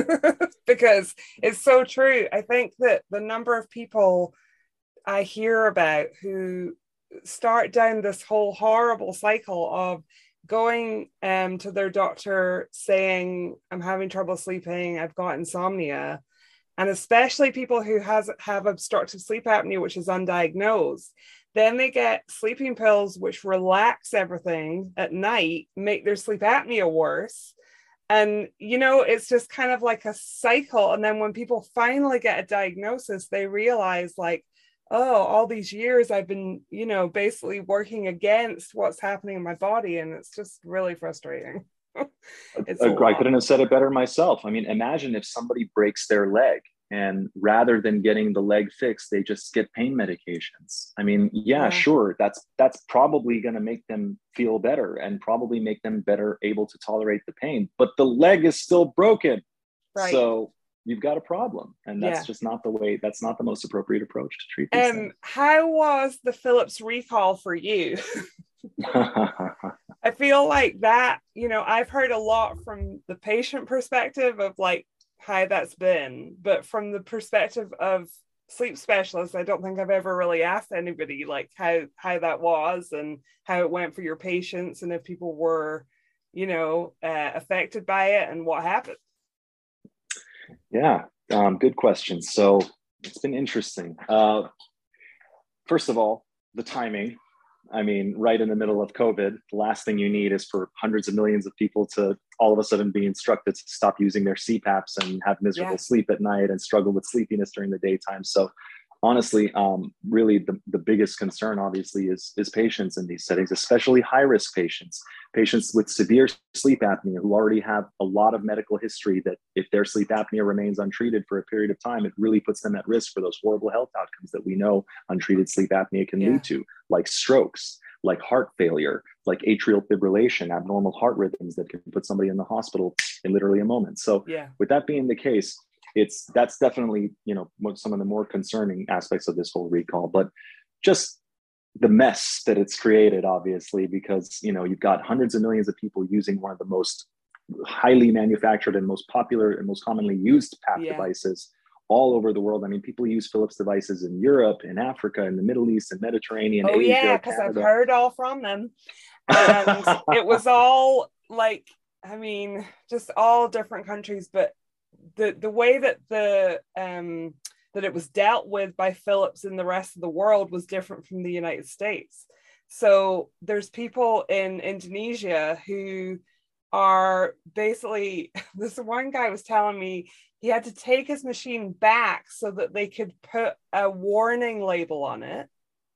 because it's so true. I think that the number of people I hear about who start down this whole horrible cycle of going um, to their doctor saying, I'm having trouble sleeping, I've got insomnia, and especially people who has, have obstructive sleep apnea, which is undiagnosed, then they get sleeping pills which relax everything at night, make their sleep apnea worse. And, you know, it's just kind of like a cycle. And then when people finally get a diagnosis, they realize like, oh, all these years I've been, you know, basically working against what's happening in my body. And it's just really frustrating. It's a I lot. couldn't have said it better myself. I mean, imagine if somebody breaks their leg, and rather than getting the leg fixed, they just get pain medications. I mean, yeah, Yeah. sure, that's that's probably going to make them feel better and probably make them better able to tolerate the pain. But the leg is still broken. Right. So you've got a problem. And that's Yeah. just not the way, that's not the most appropriate approach to treat these Um, how was the Philips recall for you? things. I feel like that, you know, I've heard a lot from the patient perspective of like how that's been, but from the perspective of sleep specialists, I don't think I've ever really asked anybody like how how that was and how it went for your patients, and if people were, you know, uh, affected by it and what happened. Yeah, um, good question. So it's been interesting. Uh, first of all, the timing. I mean, right in the middle of COVID, the last thing you need is for hundreds of millions of people to all of a sudden be instructed to stop using their C PAPs and have miserable Yeah. sleep at night and struggle with sleepiness during the daytime. So honestly, um, really the, the biggest concern obviously is, is patients in these settings, especially high-risk patients, patients with severe sleep apnea who already have a lot of medical history that if their sleep apnea remains untreated for a period of time, it really puts them at risk for those horrible health outcomes that we know untreated sleep apnea can Yeah. lead to, like strokes, like heart failure, like atrial fibrillation, abnormal heart rhythms that can put somebody in the hospital in literally a moment. So Yeah. with that being the case, it's that's definitely, you know, what some of the more concerning aspects of this whole recall, but just the mess that it's created, obviously, because, you know, you've got hundreds of millions of people using one of the most highly manufactured and most popular and most commonly used PAP Yeah. devices all over the world. I mean, people use Philips devices in Europe, in Africa, in the Middle East, and Mediterranean, Oh Asia, yeah, because I've Canada. heard all from them. And it was all like, I mean, just all different countries, but the the way that the um that it was dealt with by Philips in the rest of the world was different from the United States. So there's people in Indonesia who are basically, this one guy was telling me he had to take his machine back so that they could put a warning label on it.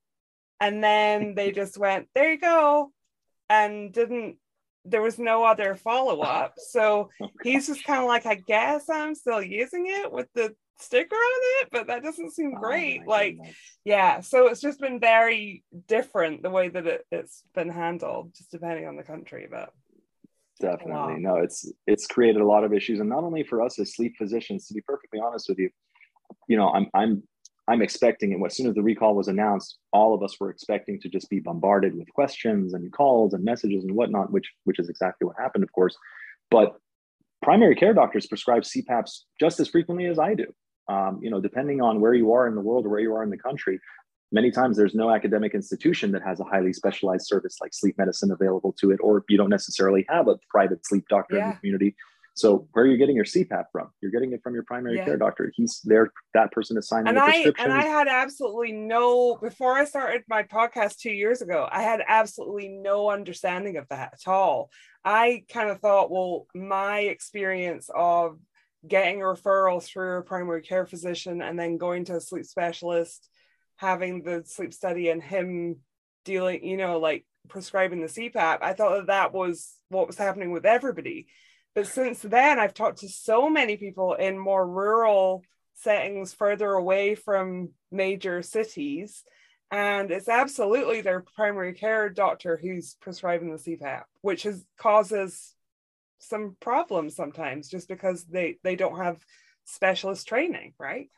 And then they just went, there you go. And didn't, there was no other follow-up. So he's just kind of like, I guess I'm still using it with the sticker on it, but that doesn't seem great. Oh, like, goodness. yeah. So it's just been very different the way that it, it's been handled, just depending on the country. But Definitely. wow. No, it's it's created a lot of issues. And not only for us as sleep physicians, to be perfectly honest with you, you know, I'm I'm I'm expecting, and as soon as the recall was announced, all of us were expecting to just be bombarded with questions and calls and messages and whatnot, which which is exactly what happened, of course. But primary care doctors prescribe C PAPs just as frequently as I do. Um, you know, depending on where you are in the world or where you are in the country, many times there's no academic institution that has a highly specialized service like sleep medicine available to it, or you don't necessarily have a private sleep doctor in Yeah. the community. So where are you getting your C PAP from? You're getting it from your primary Yeah. care doctor. He's there. That person is signing And the I prescription. and I had absolutely no, before I started my podcast two years ago, I had absolutely no understanding of that at all. I kind of thought, well, my experience of getting a referral through a primary care physician and then going to a sleep specialist, having the sleep study and him dealing, you know, like prescribing the C PAP, I thought that that was what was happening with everybody. But since then, I've talked to so many people in more rural settings further away from major cities, and it's absolutely their primary care doctor who's prescribing the C PAP, which is causes some problems sometimes just because they, they don't have specialist training, right?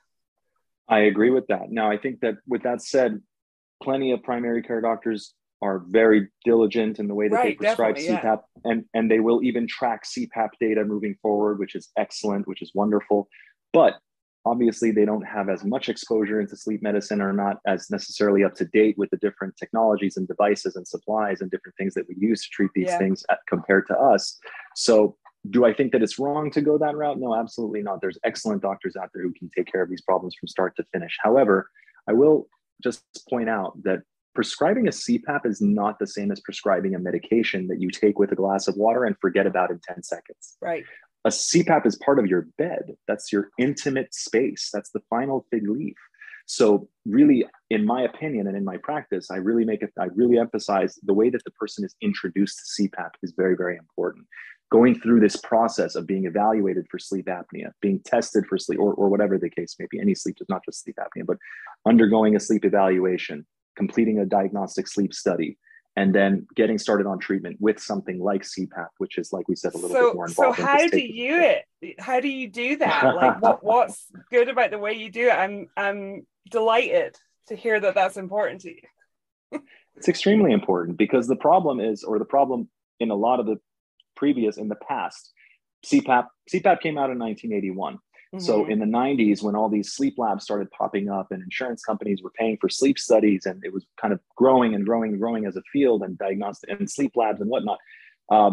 I agree with that. Now, I think that with that said, plenty of primary care doctors are very diligent in the way that right, they prescribe definitely, C PAP, yeah. and, and they will even track C PAP data moving forward, which is excellent, which is wonderful. But obviously, they don't have as much exposure into sleep medicine, or not as necessarily up to date with the different technologies and devices and supplies and different things that we use to treat these yeah. things at, compared to us. So do I think that it's wrong to go that route? No, absolutely not. There's excellent doctors out there who can take care of these problems from start to finish. However, I will just point out that prescribing a C PAP is not the same as prescribing a medication that you take with a glass of water and forget about in ten seconds. Right. A C PAP is part of your bed. That's your intimate space. That's the final fig leaf. So really, in my opinion and in my practice, I really make it, I really emphasize the way that the person is introduced to C PAP is very, very important. Going through this process of being evaluated for sleep apnea, being tested for sleep, or, or whatever the case may be, any sleep is not just sleep apnea, but undergoing a sleep evaluation, completing a diagnostic sleep study, and then getting started on treatment with something like C PAP, which is, like we said, a little so, bit more involved. So how do you it? How do you do that? Like, what what's good about the way you do it? I'm I'm delighted to hear that that's important to you. It's extremely important, because the problem is, or the problem in a lot of the previous, in the past, C PAP, C PAP came out in nineteen eighty-one. Mm-hmm. So in the nineties, when all these sleep labs started popping up and insurance companies were paying for sleep studies, and it was kind of growing and growing and growing as a field, and diagnostic and sleep labs and whatnot, uh,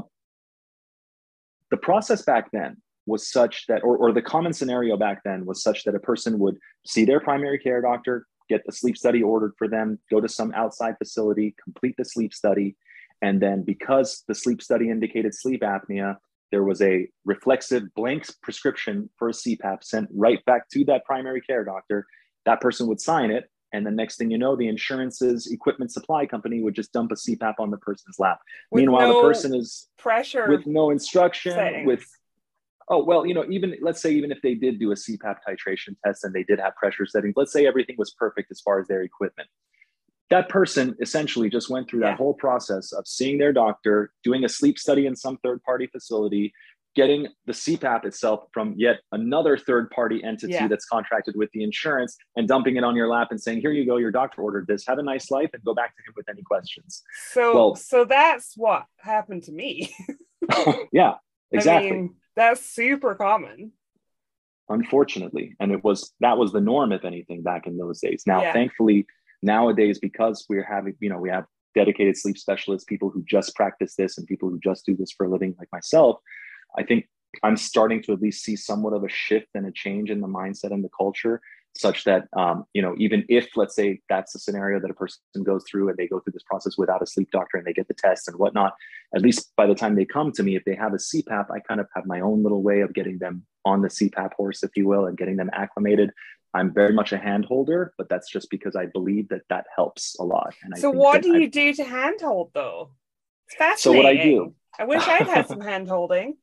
the process back then was such that, or, or the common scenario back then was such that a person would see their primary care doctor, get the sleep study ordered for them, go to some outside facility, complete the sleep study. And then, because the sleep study indicated sleep apnea, there was a reflexive blank prescription for a C PAP sent right back to that primary care doctor. That person would sign it. And the next thing you know, the insurance's equipment supply company would just dump a C PAP on the person's lap. With Meanwhile, no the person is pressure, with no instruction, settings. with, oh, well, you know, even let's say, even if they did do a C PAP titration test and they did have pressure settings, let's say everything was perfect as far as their equipment. That person essentially just went through that yeah. whole process of seeing their doctor, doing a sleep study in some third-party facility, getting the C PAP itself from yet another third-party entity yeah. that's contracted with the insurance, and dumping it on your lap and saying, here you go, your doctor ordered this, have a nice life, and go back to him with any questions. So, well, so that's what happened to me. Yeah, exactly. I mean, that's super common. Unfortunately. And it was, that was the norm, if anything, back in those days. Now, yeah. thankfully, nowadays, because we're having, you know, we have dedicated sleep specialists, people who just practice this, and people who just do this for a living, like myself, I think I'm starting to at least see somewhat of a shift and a change in the mindset and the culture, such that, um, you know, even if, let's say, that's a scenario that a person goes through and they go through this process without a sleep doctor and they get the test and whatnot, at least by the time they come to me, if they have a C PAP, I kind of have my own little way of getting them on the C PAP horse, if you will, and getting them acclimated. I'm very much a hand holder, but that's just because I believe that that helps a lot. And I so think what do you I, do to handhold, though? It's fascinating. So what I do, I wish I'd had some hand holding.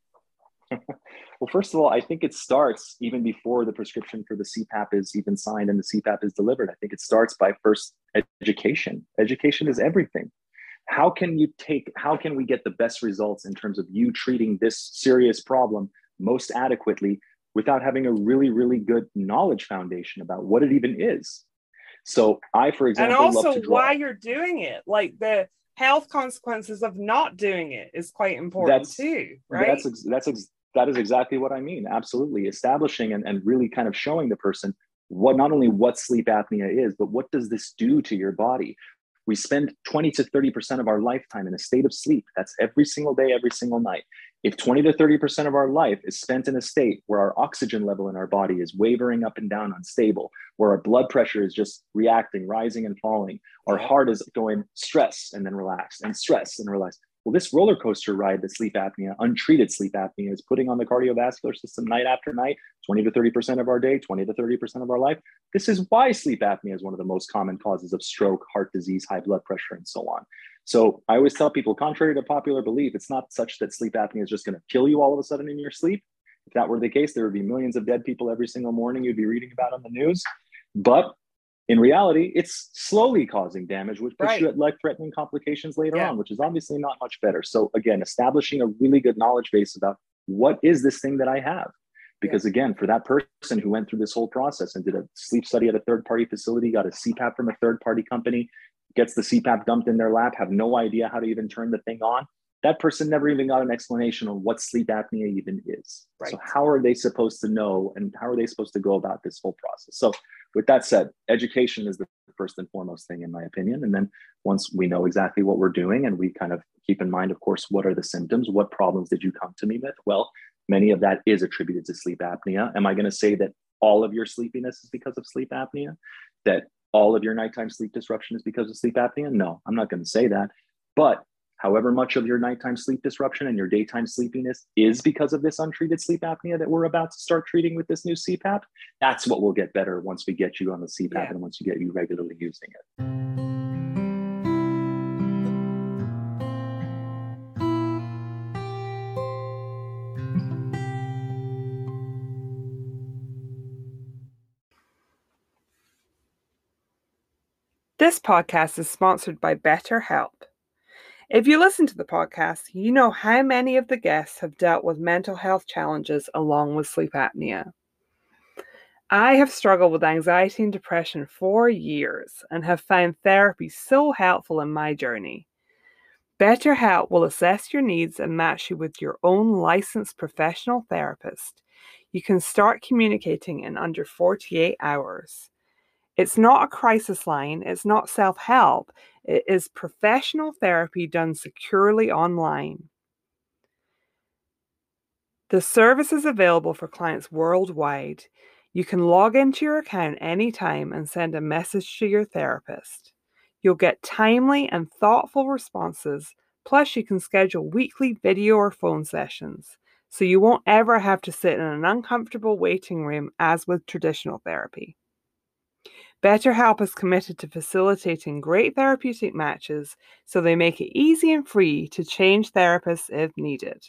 Well, first of all, I think it starts even before the prescription for the C PAP is even signed and the C PAP is delivered. I think it starts by first education. Education is everything. How can you take, how can we get the best results in terms of you treating this serious problem most adequately without having a really, really good knowledge foundation about what it even is? So I, for example, and also love to draw. Why you're doing it, like the health consequences of not doing it is quite important that's, too, right? That's, that's, that is exactly what I mean. Absolutely. Establishing and, and really kind of showing the person what, not only what sleep apnea is, but what does this do to your body? We spend twenty to thirty percent of our lifetime in a state of sleep. That's every single day, every single night. If twenty to thirty percent of our life is spent in a state where our oxygen level in our body is wavering up and down, unstable, where our blood pressure is just reacting, rising and falling, our heart is going stress and then relax and stress and relax. Well, this roller coaster ride that sleep apnea, untreated sleep apnea, is putting on the cardiovascular system night after night, twenty to thirty percent of our day, twenty to thirty percent of our life. This is why sleep apnea is one of the most common causes of stroke, heart disease, high blood pressure, and so on. So I always tell people, contrary to popular belief, it's not such that sleep apnea is just going to kill you all of a sudden in your sleep. If that were the case, there would be millions of dead people every single morning you'd be reading about on the news. But in reality, it's slowly causing damage, which puts Right. you at life-threatening complications later Yeah. on, which is obviously not much better. So again, establishing a really good knowledge base about what is this thing that I have? Because again, for that person who went through this whole process and did a sleep study at a third-party facility, got a C PAP from a third-party company, gets the C PAP dumped in their lap, have no idea how to even turn the thing on, that person never even got an explanation on what sleep apnea even is. Right. So how are they supposed to know, and how are they supposed to go about this whole process? So with that said, education is the first and foremost thing, in my opinion. And then once we know exactly what we're doing, and we kind of keep in mind, of course, what are the symptoms? What problems did you come to me with? Well, many of that is attributed to sleep apnea. Am I going to say that all of your sleepiness is because of sleep apnea? That all of your nighttime sleep disruption is because of sleep apnea? No, I'm not going to say that. But however much of your nighttime sleep disruption and your daytime sleepiness is because of this untreated sleep apnea that we're about to start treating with this new C PAP, that's what will get better once we get you on the C PAP, yeah. and once you get you regularly using it. This podcast is sponsored by BetterHelp. If you listen to the podcast, you know how many of the guests have dealt with mental health challenges along with sleep apnea. I have struggled with anxiety and depression for years and have found therapy so helpful in my journey. BetterHelp will assess your needs and match you with your own licensed professional therapist. You can start communicating in under forty-eight hours. It's not a crisis line, it's not self-help, it is professional therapy done securely online. The service is available for clients worldwide. You can log into your account anytime and send a message to your therapist. You'll get timely and thoughtful responses, plus you can schedule weekly video or phone sessions, so you won't ever have to sit in an uncomfortable waiting room as with traditional therapy. BetterHelp is committed to facilitating great therapeutic matches, so they make it easy and free to change therapists if needed.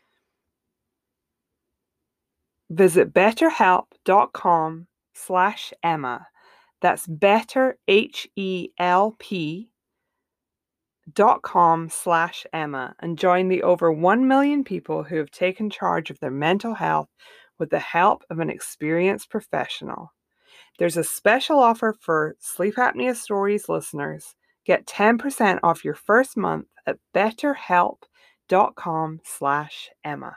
Visit betterhelp.com slash Emma. That's better, H E L P dot com slash Emma, and join the over one million people who have taken charge of their mental health with the help of an experienced professional. There's a special offer for Sleep Apnea Stories listeners. Get ten percent off your first month at betterhelp.com slash Emma.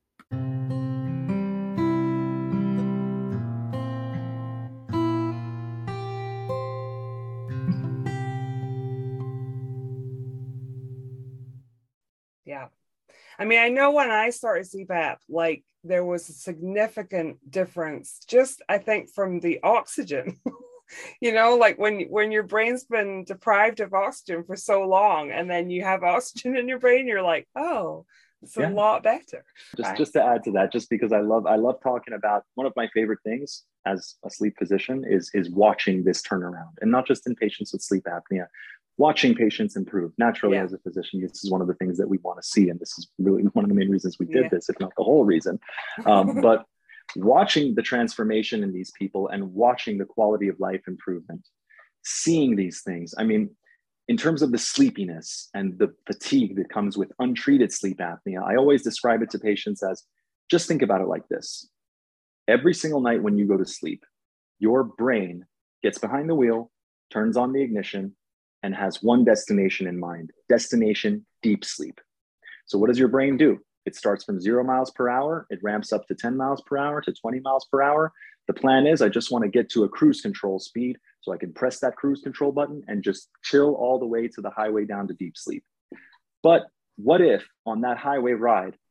Yeah. I mean, I know when I started C PAP, like there was a significant difference, just I think from the oxygen. You know, like when when your brain's been deprived of oxygen for so long, and then you have oxygen in your brain, you're like, oh, it's a yeah. lot better. Just just to add to that, just because I love I love talking about one of my favorite things as a sleep physician is is watching this turnaround, and not just in patients with sleep apnea. Watching patients improve. Naturally, yeah. as a physician, this is one of the things that we want to see. And this is really one of the main reasons we did yeah. this, if not the whole reason. Um, but watching the transformation in these people and watching the quality of life improvement, seeing these things. I mean, in terms of the sleepiness and the fatigue that comes with untreated sleep apnea, I always describe it to patients as, just think about it like this. Every single night when you go to sleep, your brain gets behind the wheel, turns on the ignition, and has one destination in mind, destination deep sleep. So what does your brain do? It starts from zero miles per hour. It ramps up to ten miles per hour to twenty miles per hour. The plan is I just want to get to a cruise control speed so I can press that cruise control button and just chill all the way to the highway down to deep sleep. But what if on that highway ride,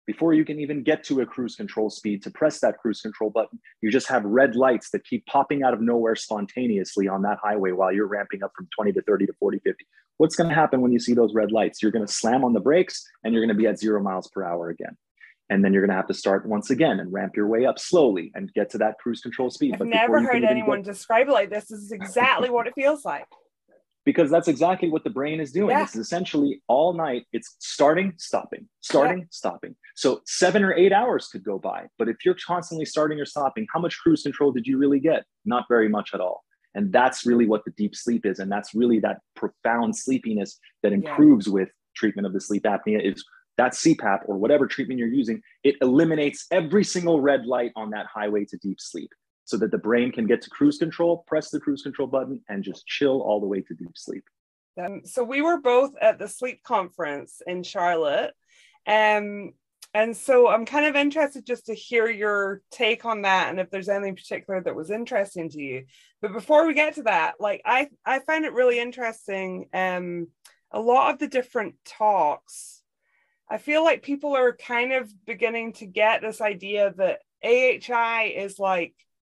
before you can even get to a cruise control speed to press that cruise control button, you just have red lights that keep popping out of nowhere spontaneously on that highway while you're ramping up from twenty to thirty to forty, fifty. What's going to happen when you see those red lights? You're going to slam on the brakes and you're going to be at zero miles per hour again. And then you're going to have to start once again and ramp your way up slowly and get to that cruise control speed. I've but never heard anyone get... describe it like this. This is exactly what it feels like. Because that's exactly what the brain is doing. Yeah. It's essentially all night, it's starting, stopping, starting, yeah. stopping. So seven or eight hours could go by. But if you're constantly starting or stopping, how much cruise control did you really get? Not very much at all. And that's really what the deep sleep is. And that's really that profound sleepiness that improves yeah. with treatment of the sleep apnea is that C PAP or whatever treatment you're using. It eliminates every single red light on that highway to deep sleep, so that the brain can get to cruise control, press the cruise control button, and just chill all the way to deep sleep. Um, so we were both at the sleep conference in Charlotte. Um, and so I'm kind of interested just to hear your take on that and if there's anything particular that was interesting to you. But before we get to that, like I, I find it really interesting. Um, a lot of the different talks, I feel like people are kind of beginning to get this idea that A H I is like,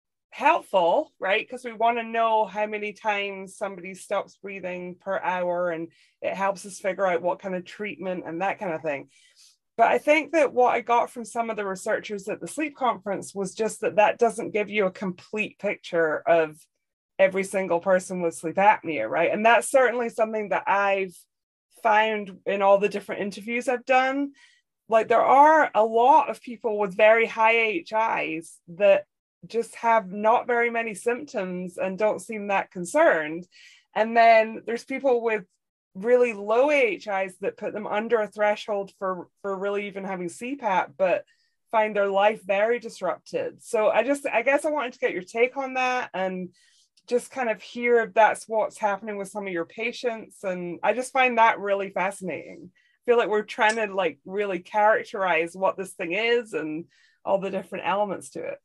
helpful, right? Because we want to know how many times somebody stops breathing per hour, and it helps us figure out what kind of treatment and that kind of thing. But I think that what I got from some of the researchers at the sleep conference was just that that doesn't give you a complete picture of every single person with sleep apnea, right? And that's certainly something that I've found in all the different interviews I've done. Like there are a lot of people with very high A H Is that just have not very many symptoms and don't seem that concerned. And then there's people with really low A H Is that put them under a threshold for, for really even having C PAP, but find their life very disrupted. So I just, I guess I wanted to get your take on that and just kind of hear if that's what's happening with some of your patients. And I just find that really fascinating. I feel like we're trying to like really characterize what this thing is and all the different elements to it.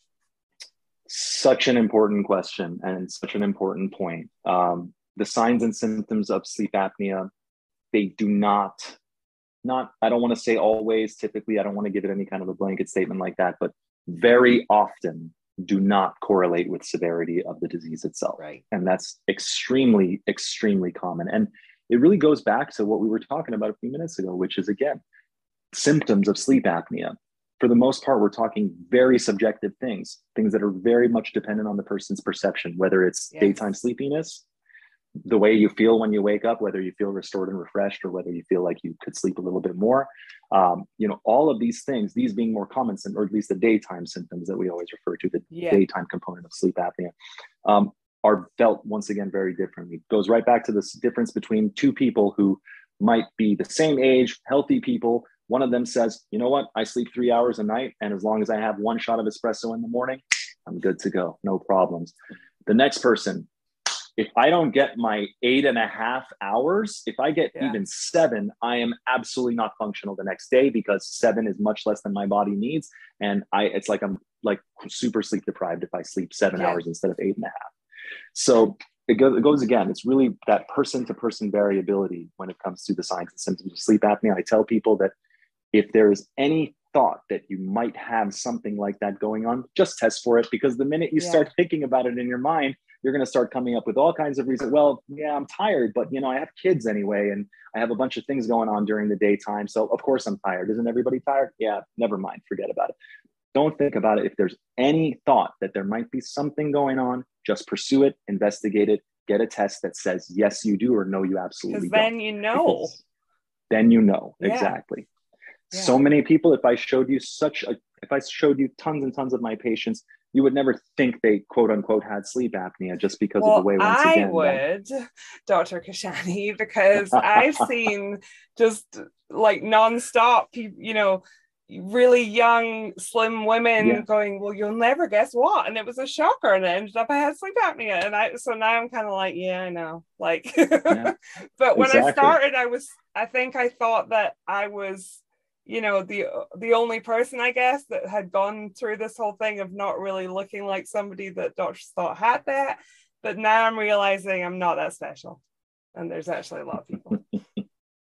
Such an important question and such an important point. Um, the signs and symptoms of sleep apnea, they do not, not, I don't want to say always, typically, I don't want to give it any kind of a blanket statement like that, but very often do not correlate with severity of the disease itself. Right. And that's extremely, extremely common. And it really goes back to what we were talking about a few minutes ago, which is, again, symptoms of sleep apnea. For the most part, we're talking very subjective things, things that are very much dependent on the person's perception, whether it's yes. daytime sleepiness, the way you feel when you wake up, whether you feel restored and refreshed, or whether you feel like you could sleep a little bit more. Um, you know, all of these things, these being more common, or at least the daytime symptoms that we always refer to, the yeah. daytime component of sleep apnea, um, are felt once again very differently. It goes right back to this difference between two people who might be the same age, healthy people. One of them says, you know what, I sleep three hours a night, and as long as I have one shot of espresso in the morning, I'm good to go, no problems. The next person, if I don't get my eight and a half hours, if I get yeah. even seven, I am absolutely not functional the next day, because seven is much less than my body needs. And I, it's like I'm like super sleep deprived if I sleep seven yeah. hours instead of eight and a half. So it goes, it goes again, it's really that person to person variability when it comes to the signs and symptoms of sleep apnea. I tell people that if there is any thought that you might have something like that going on, just test for it, because the minute you yeah. start thinking about it in your mind, you're going to start coming up with all kinds of reasons. Well, yeah, I'm tired, but you know, I have kids anyway, and I have a bunch of things going on during the daytime. So of course I'm tired. Isn't everybody tired? Yeah, never mind. Forget about it. Don't think about it. If there's any thought that there might be something going on, just pursue it, investigate it, get a test that says, yes, you do, or no, you absolutely don't. Because then you know. Because then you know, yeah. exactly. Yeah. So many people, if I showed you such a, if I showed you tons and tons of my patients, you would never think they quote unquote had sleep apnea just because well, of the way once I again. would, that... Doctor Kashani, because I've seen just like nonstop, you know, really young, slim women yeah. going, well, you'll never guess what. And it was a shocker. And it ended up I had sleep apnea. And I, so now I'm kind of like, yeah, I know. Like, yeah, but when exactly. I started, I was, I think I thought that I was, you know, the the only person, I guess, that had gone through this whole thing of not really looking like somebody that doctors thought had that. But now I'm realizing I'm not that special. And there's actually a lot of people.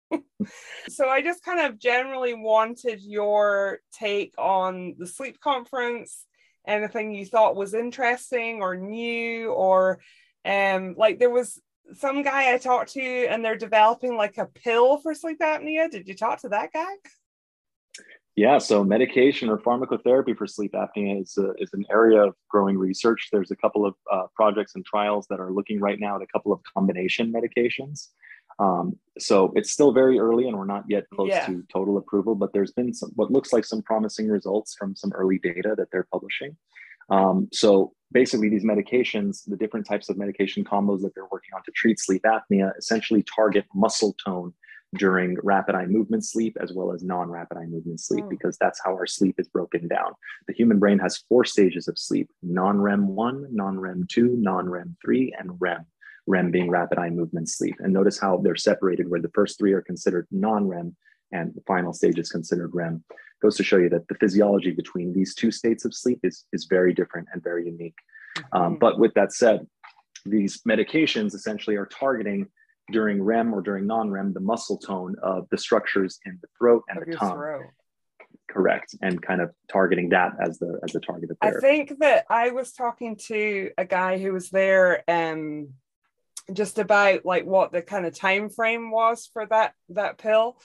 So I just kind of generally wanted your take on the sleep conference, anything you thought was interesting or new, or um, like there was some guy I talked to and they're developing like a pill for sleep apnea. Did you talk to that guy? Yeah, so medication or pharmacotherapy for sleep apnea is, a, is an area of growing research. There's a couple of uh, projects and trials that are looking right now at a couple of combination medications. Um, so it's still very early and we're not yet close yeah. to total approval, but there's been some, what looks like some promising results from some early data that they're publishing. Um, so basically these medications, the different types of medication combos that they're working on to treat sleep apnea essentially target muscle tone during rapid eye movement sleep as well as non-rapid eye movement sleep, oh. because that's how our sleep is broken down. The human brain has four stages of sleep: non-R E M one, non-R E M two, non-R E M three, and R E M. R E M being rapid eye movement sleep. And notice how they're separated, where the first three are considered non-R E M and the final stage is considered R E M. Goes to show you that the physiology between these two states of sleep is, is very different and very unique. Mm-hmm. Um, but with that said, these medications essentially are targeting during R E M or during non-R E M the muscle tone of the structures in the throat and of the tongue. Throat. Correct. And kind of targeting that as the as the target of therapy. I think that I was talking to a guy who was there um just about like what the kind of time frame was for that that pill.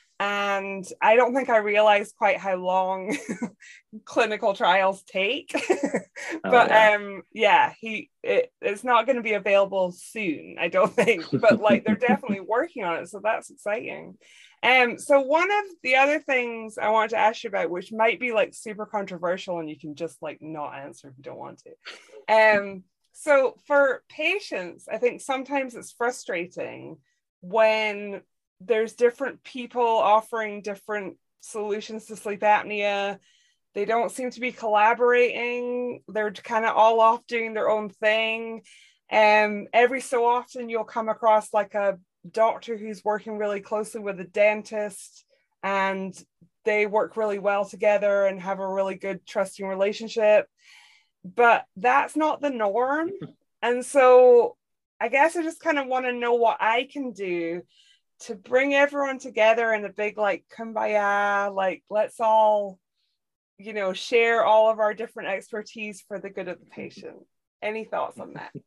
And I don't think I realized quite how long clinical trials take. But oh, yeah. um yeah, he it, it's not going to be available soon, I don't think. But like they're definitely working on it, so that's exciting. Um so one of the other things I wanted to ask you about, which might be like super controversial and you can just like not answer if you don't want to. Um so for patients, I think sometimes it's frustrating when there's different people offering different solutions to sleep apnea. They don't seem to be collaborating. They're kind of all off doing their own thing. And every so often you'll come across like a doctor who's working really closely with a dentist and they work really well together and have a really good trusting relationship. But that's not the norm. And so I guess I just kind of want to know what I can do to bring everyone together in a big like kumbaya, like let's all, you know, share all of our different expertise for the good of the patient. Any thoughts on that?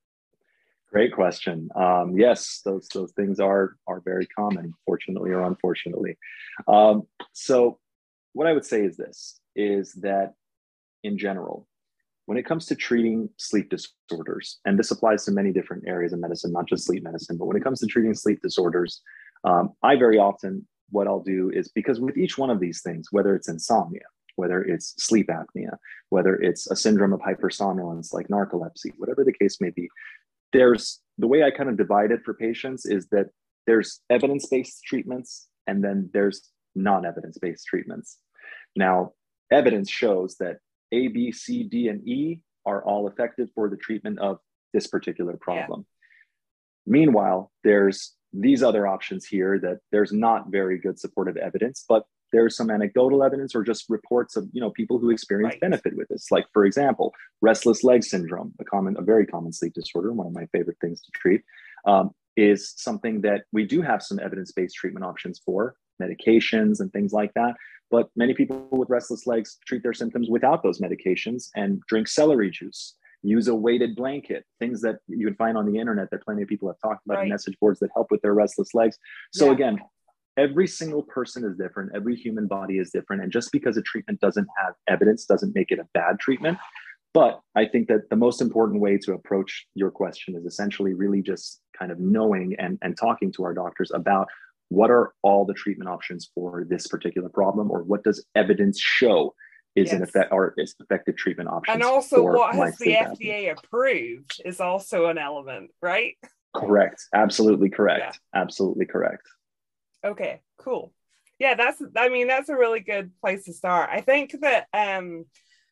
Great question. Um, yes, those those things are are very common, fortunately or unfortunately. Um, so what I would say is this, is that in general, when it comes to treating sleep disorders, and this applies to many different areas of medicine, not just sleep medicine, but when it comes to treating sleep disorders, um, I very often, what I'll do is, because with each one of these things, whether it's insomnia, whether it's sleep apnea, whether it's a syndrome of hypersomnolence like narcolepsy, whatever the case may be, there's the way I kind of divide it for patients is that there's evidence-based treatments and then there's non-evidence-based treatments. Now, evidence shows that A, B, C, D, and E are all effective for the treatment of this particular problem. Yeah. Meanwhile, there's these other options here that there's not very good supportive evidence, but there's some anecdotal evidence or just reports of, you know, people who experience right. benefit with this. Like, for example, restless leg syndrome, a common, a very common sleep disorder, one of my favorite things to treat, um, is something that we do have some evidence-based treatment options for, medications and things like that. But many people with restless legs treat their symptoms without those medications and drink celery juice, use a weighted blanket, things that you can find on the internet that plenty of people have talked about right. in message boards that help with their restless legs. So yeah. again, every single person is different. Every human body is different. And just because a treatment doesn't have evidence doesn't make it a bad treatment. But I think that the most important way to approach your question is essentially really just kind of knowing and, and talking to our doctors about what are all the treatment options for this particular problem, or what does evidence show is yes. an effect or is effective treatment options. And also what has the F D A approved is also an element, right? Correct. Absolutely correct. Yeah. Absolutely correct. Okay, cool. Yeah, that's, I mean, that's a really good place to start. I think that um,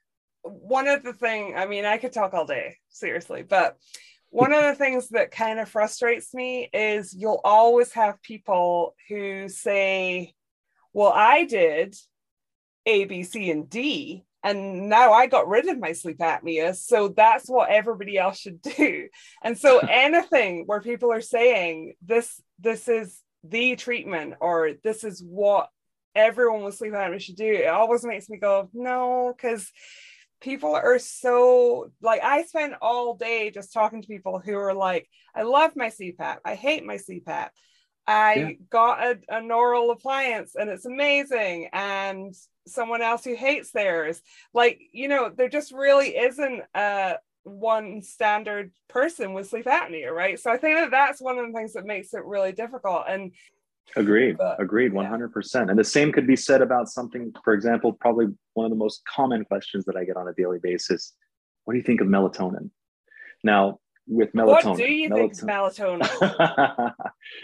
one of the things, I mean, I could talk all day, seriously, but one of the things that kind of frustrates me is you'll always have people who say, well, I did A, B, C, and D, and now I got rid of my sleep apnea, so that's what everybody else should do. And so anything where people are saying this, this is the treatment, or this is what everyone with sleep apnea should do, it always makes me go, no, because people are so, like, I spend all day just talking to people who are like, I love my C PAP, I hate my C PAP, I yeah. got a, a Neural appliance and it's amazing, and someone else who hates theirs. Like, you know, there just really isn't a one standard person with sleep apnea, right? So I think that that's one of the things that makes it really difficult. And agreed, but, agreed, one hundred percent. Yeah. And the same could be said about something, for example, probably one of the most common questions that I get on a daily basis. What do you think of melatonin? Now, with melatonin. What do you melatonin- think of melatonin?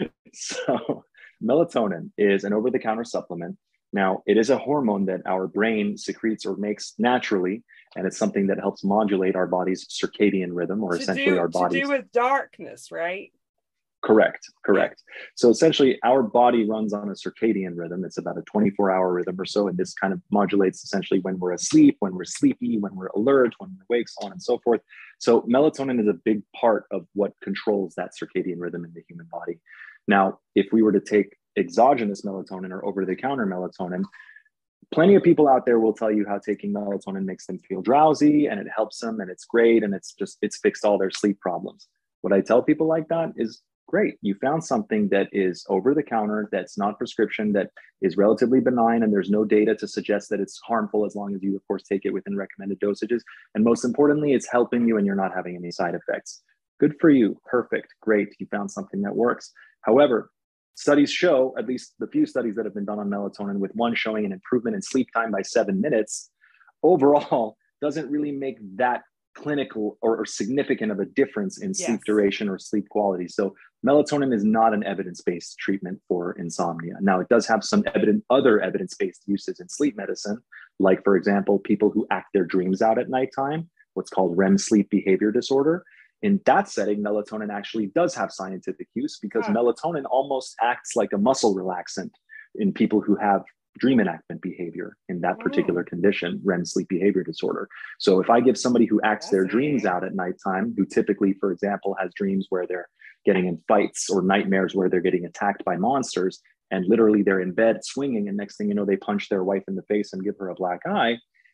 So melatonin is an over-the-counter supplement. Now, it is a hormone that our brain secretes or makes naturally, and it's something that helps modulate our body's circadian rhythm, or to essentially do, our body's... To do with darkness, right? Correct, correct. So essentially, our body runs on a circadian rhythm. It's about a twenty-four hour rhythm or so, and this kind of modulates essentially when we're asleep, when we're sleepy, when we're alert, when we're awake, so on and so forth. So melatonin is a big part of what controls that circadian rhythm in the human body. Now, if we were to take exogenous melatonin or over-the-counter melatonin, plenty of people out there will tell you how taking melatonin makes them feel drowsy and it helps them and it's great and it's just, it's fixed all their sleep problems. What I tell people like that is, great, you found something that is over-the-counter, that's not prescription, that is relatively benign, and there's no data to suggest that it's harmful as long as you, of course, take it within recommended dosages. And most importantly, it's helping you and you're not having any side effects. Good for you. Perfect. Great. You found something that works. However, studies show, at least the few studies that have been done on melatonin, with one showing an improvement in sleep time by seven minutes, overall doesn't really make that clinical or, or significant of a difference in sleep yes. duration or sleep quality. So melatonin is not an evidence-based treatment for insomnia. Now, it does have some evident, other evidence-based uses in sleep medicine, like, for example, people who act their dreams out at nighttime, what's called R E M sleep behavior disorder. In that setting, melatonin actually does have scientific use because huh. melatonin almost acts like a muscle relaxant in people who have dream enactment behavior in that particular oh. condition, R E M sleep behavior disorder. So if I give somebody who acts That's their dreams out at nighttime, who typically, for example, has dreams where they're getting in fights or nightmares where they're getting attacked by monsters, and literally they're in bed swinging, and next thing you know, they punch their wife in the face and give her a black eye,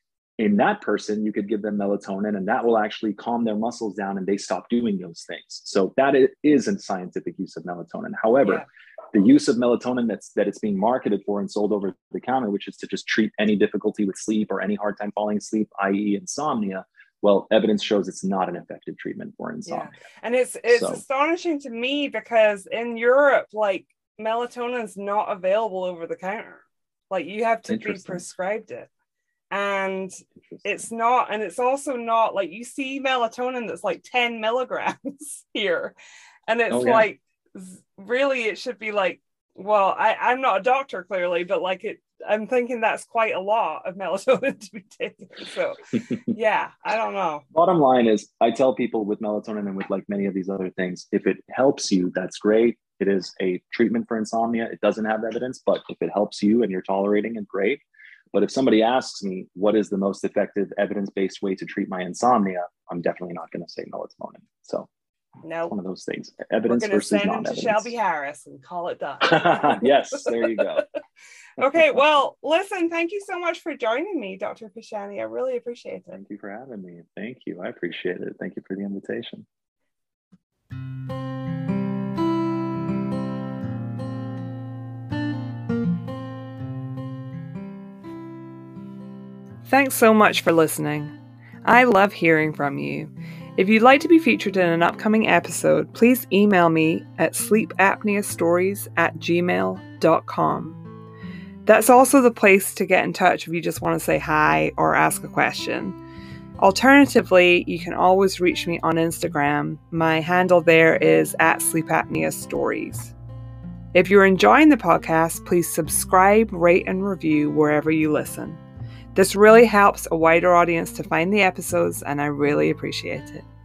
in that person, you could give them melatonin and that will actually calm their muscles down and they stop doing those things. So that is a scientific use of melatonin. However, yeah. the use of melatonin that's that it's being marketed for and sold over the counter, which is to just treat any difficulty with sleep or any hard time falling asleep, that is insomnia, well, evidence shows it's not an effective treatment for insomnia. Yeah. And it's it's so. astonishing to me because in Europe, like, melatonin is not available over the counter. Like, you have to be prescribed it. And it's not, and it's also not like, you see melatonin that's like ten milligrams here, and it's oh, yeah. like, really it should be like, well, I, I'm not a doctor clearly, but like it, I'm thinking that's quite a lot of melatonin to be taken. So yeah, I don't know. Bottom line is, I tell people with melatonin and with like many of these other things, if it helps you, that's great. It is a treatment for insomnia. It doesn't have evidence, but if it helps you and you're tolerating it, great. But if somebody asks me, what is the most effective evidence-based way to treat my insomnia, I'm definitely not going to say melatonin. So no, nope. one of those things. Evidence versus non-evidence. We're going to send him to Shelby Harris and call it done. Yes, there you go. Okay, well, listen, thank you so much for joining me, Doctor Kashani. I really appreciate it. Thank you for having me. Thank you. I appreciate it. Thank you for the invitation. Thanks so much for listening. I love hearing from you. If you'd like to be featured in an upcoming episode, please email me at sleep apnea stories at gmail dot com. That's also the place to get in touch if you just want to say hi or ask a question. Alternatively, you can always reach me on Instagram. My handle there is at sleep apnea stories. If you're enjoying the podcast, please subscribe, rate, and review wherever you listen. This really helps a wider audience to find the episodes, and I really appreciate it.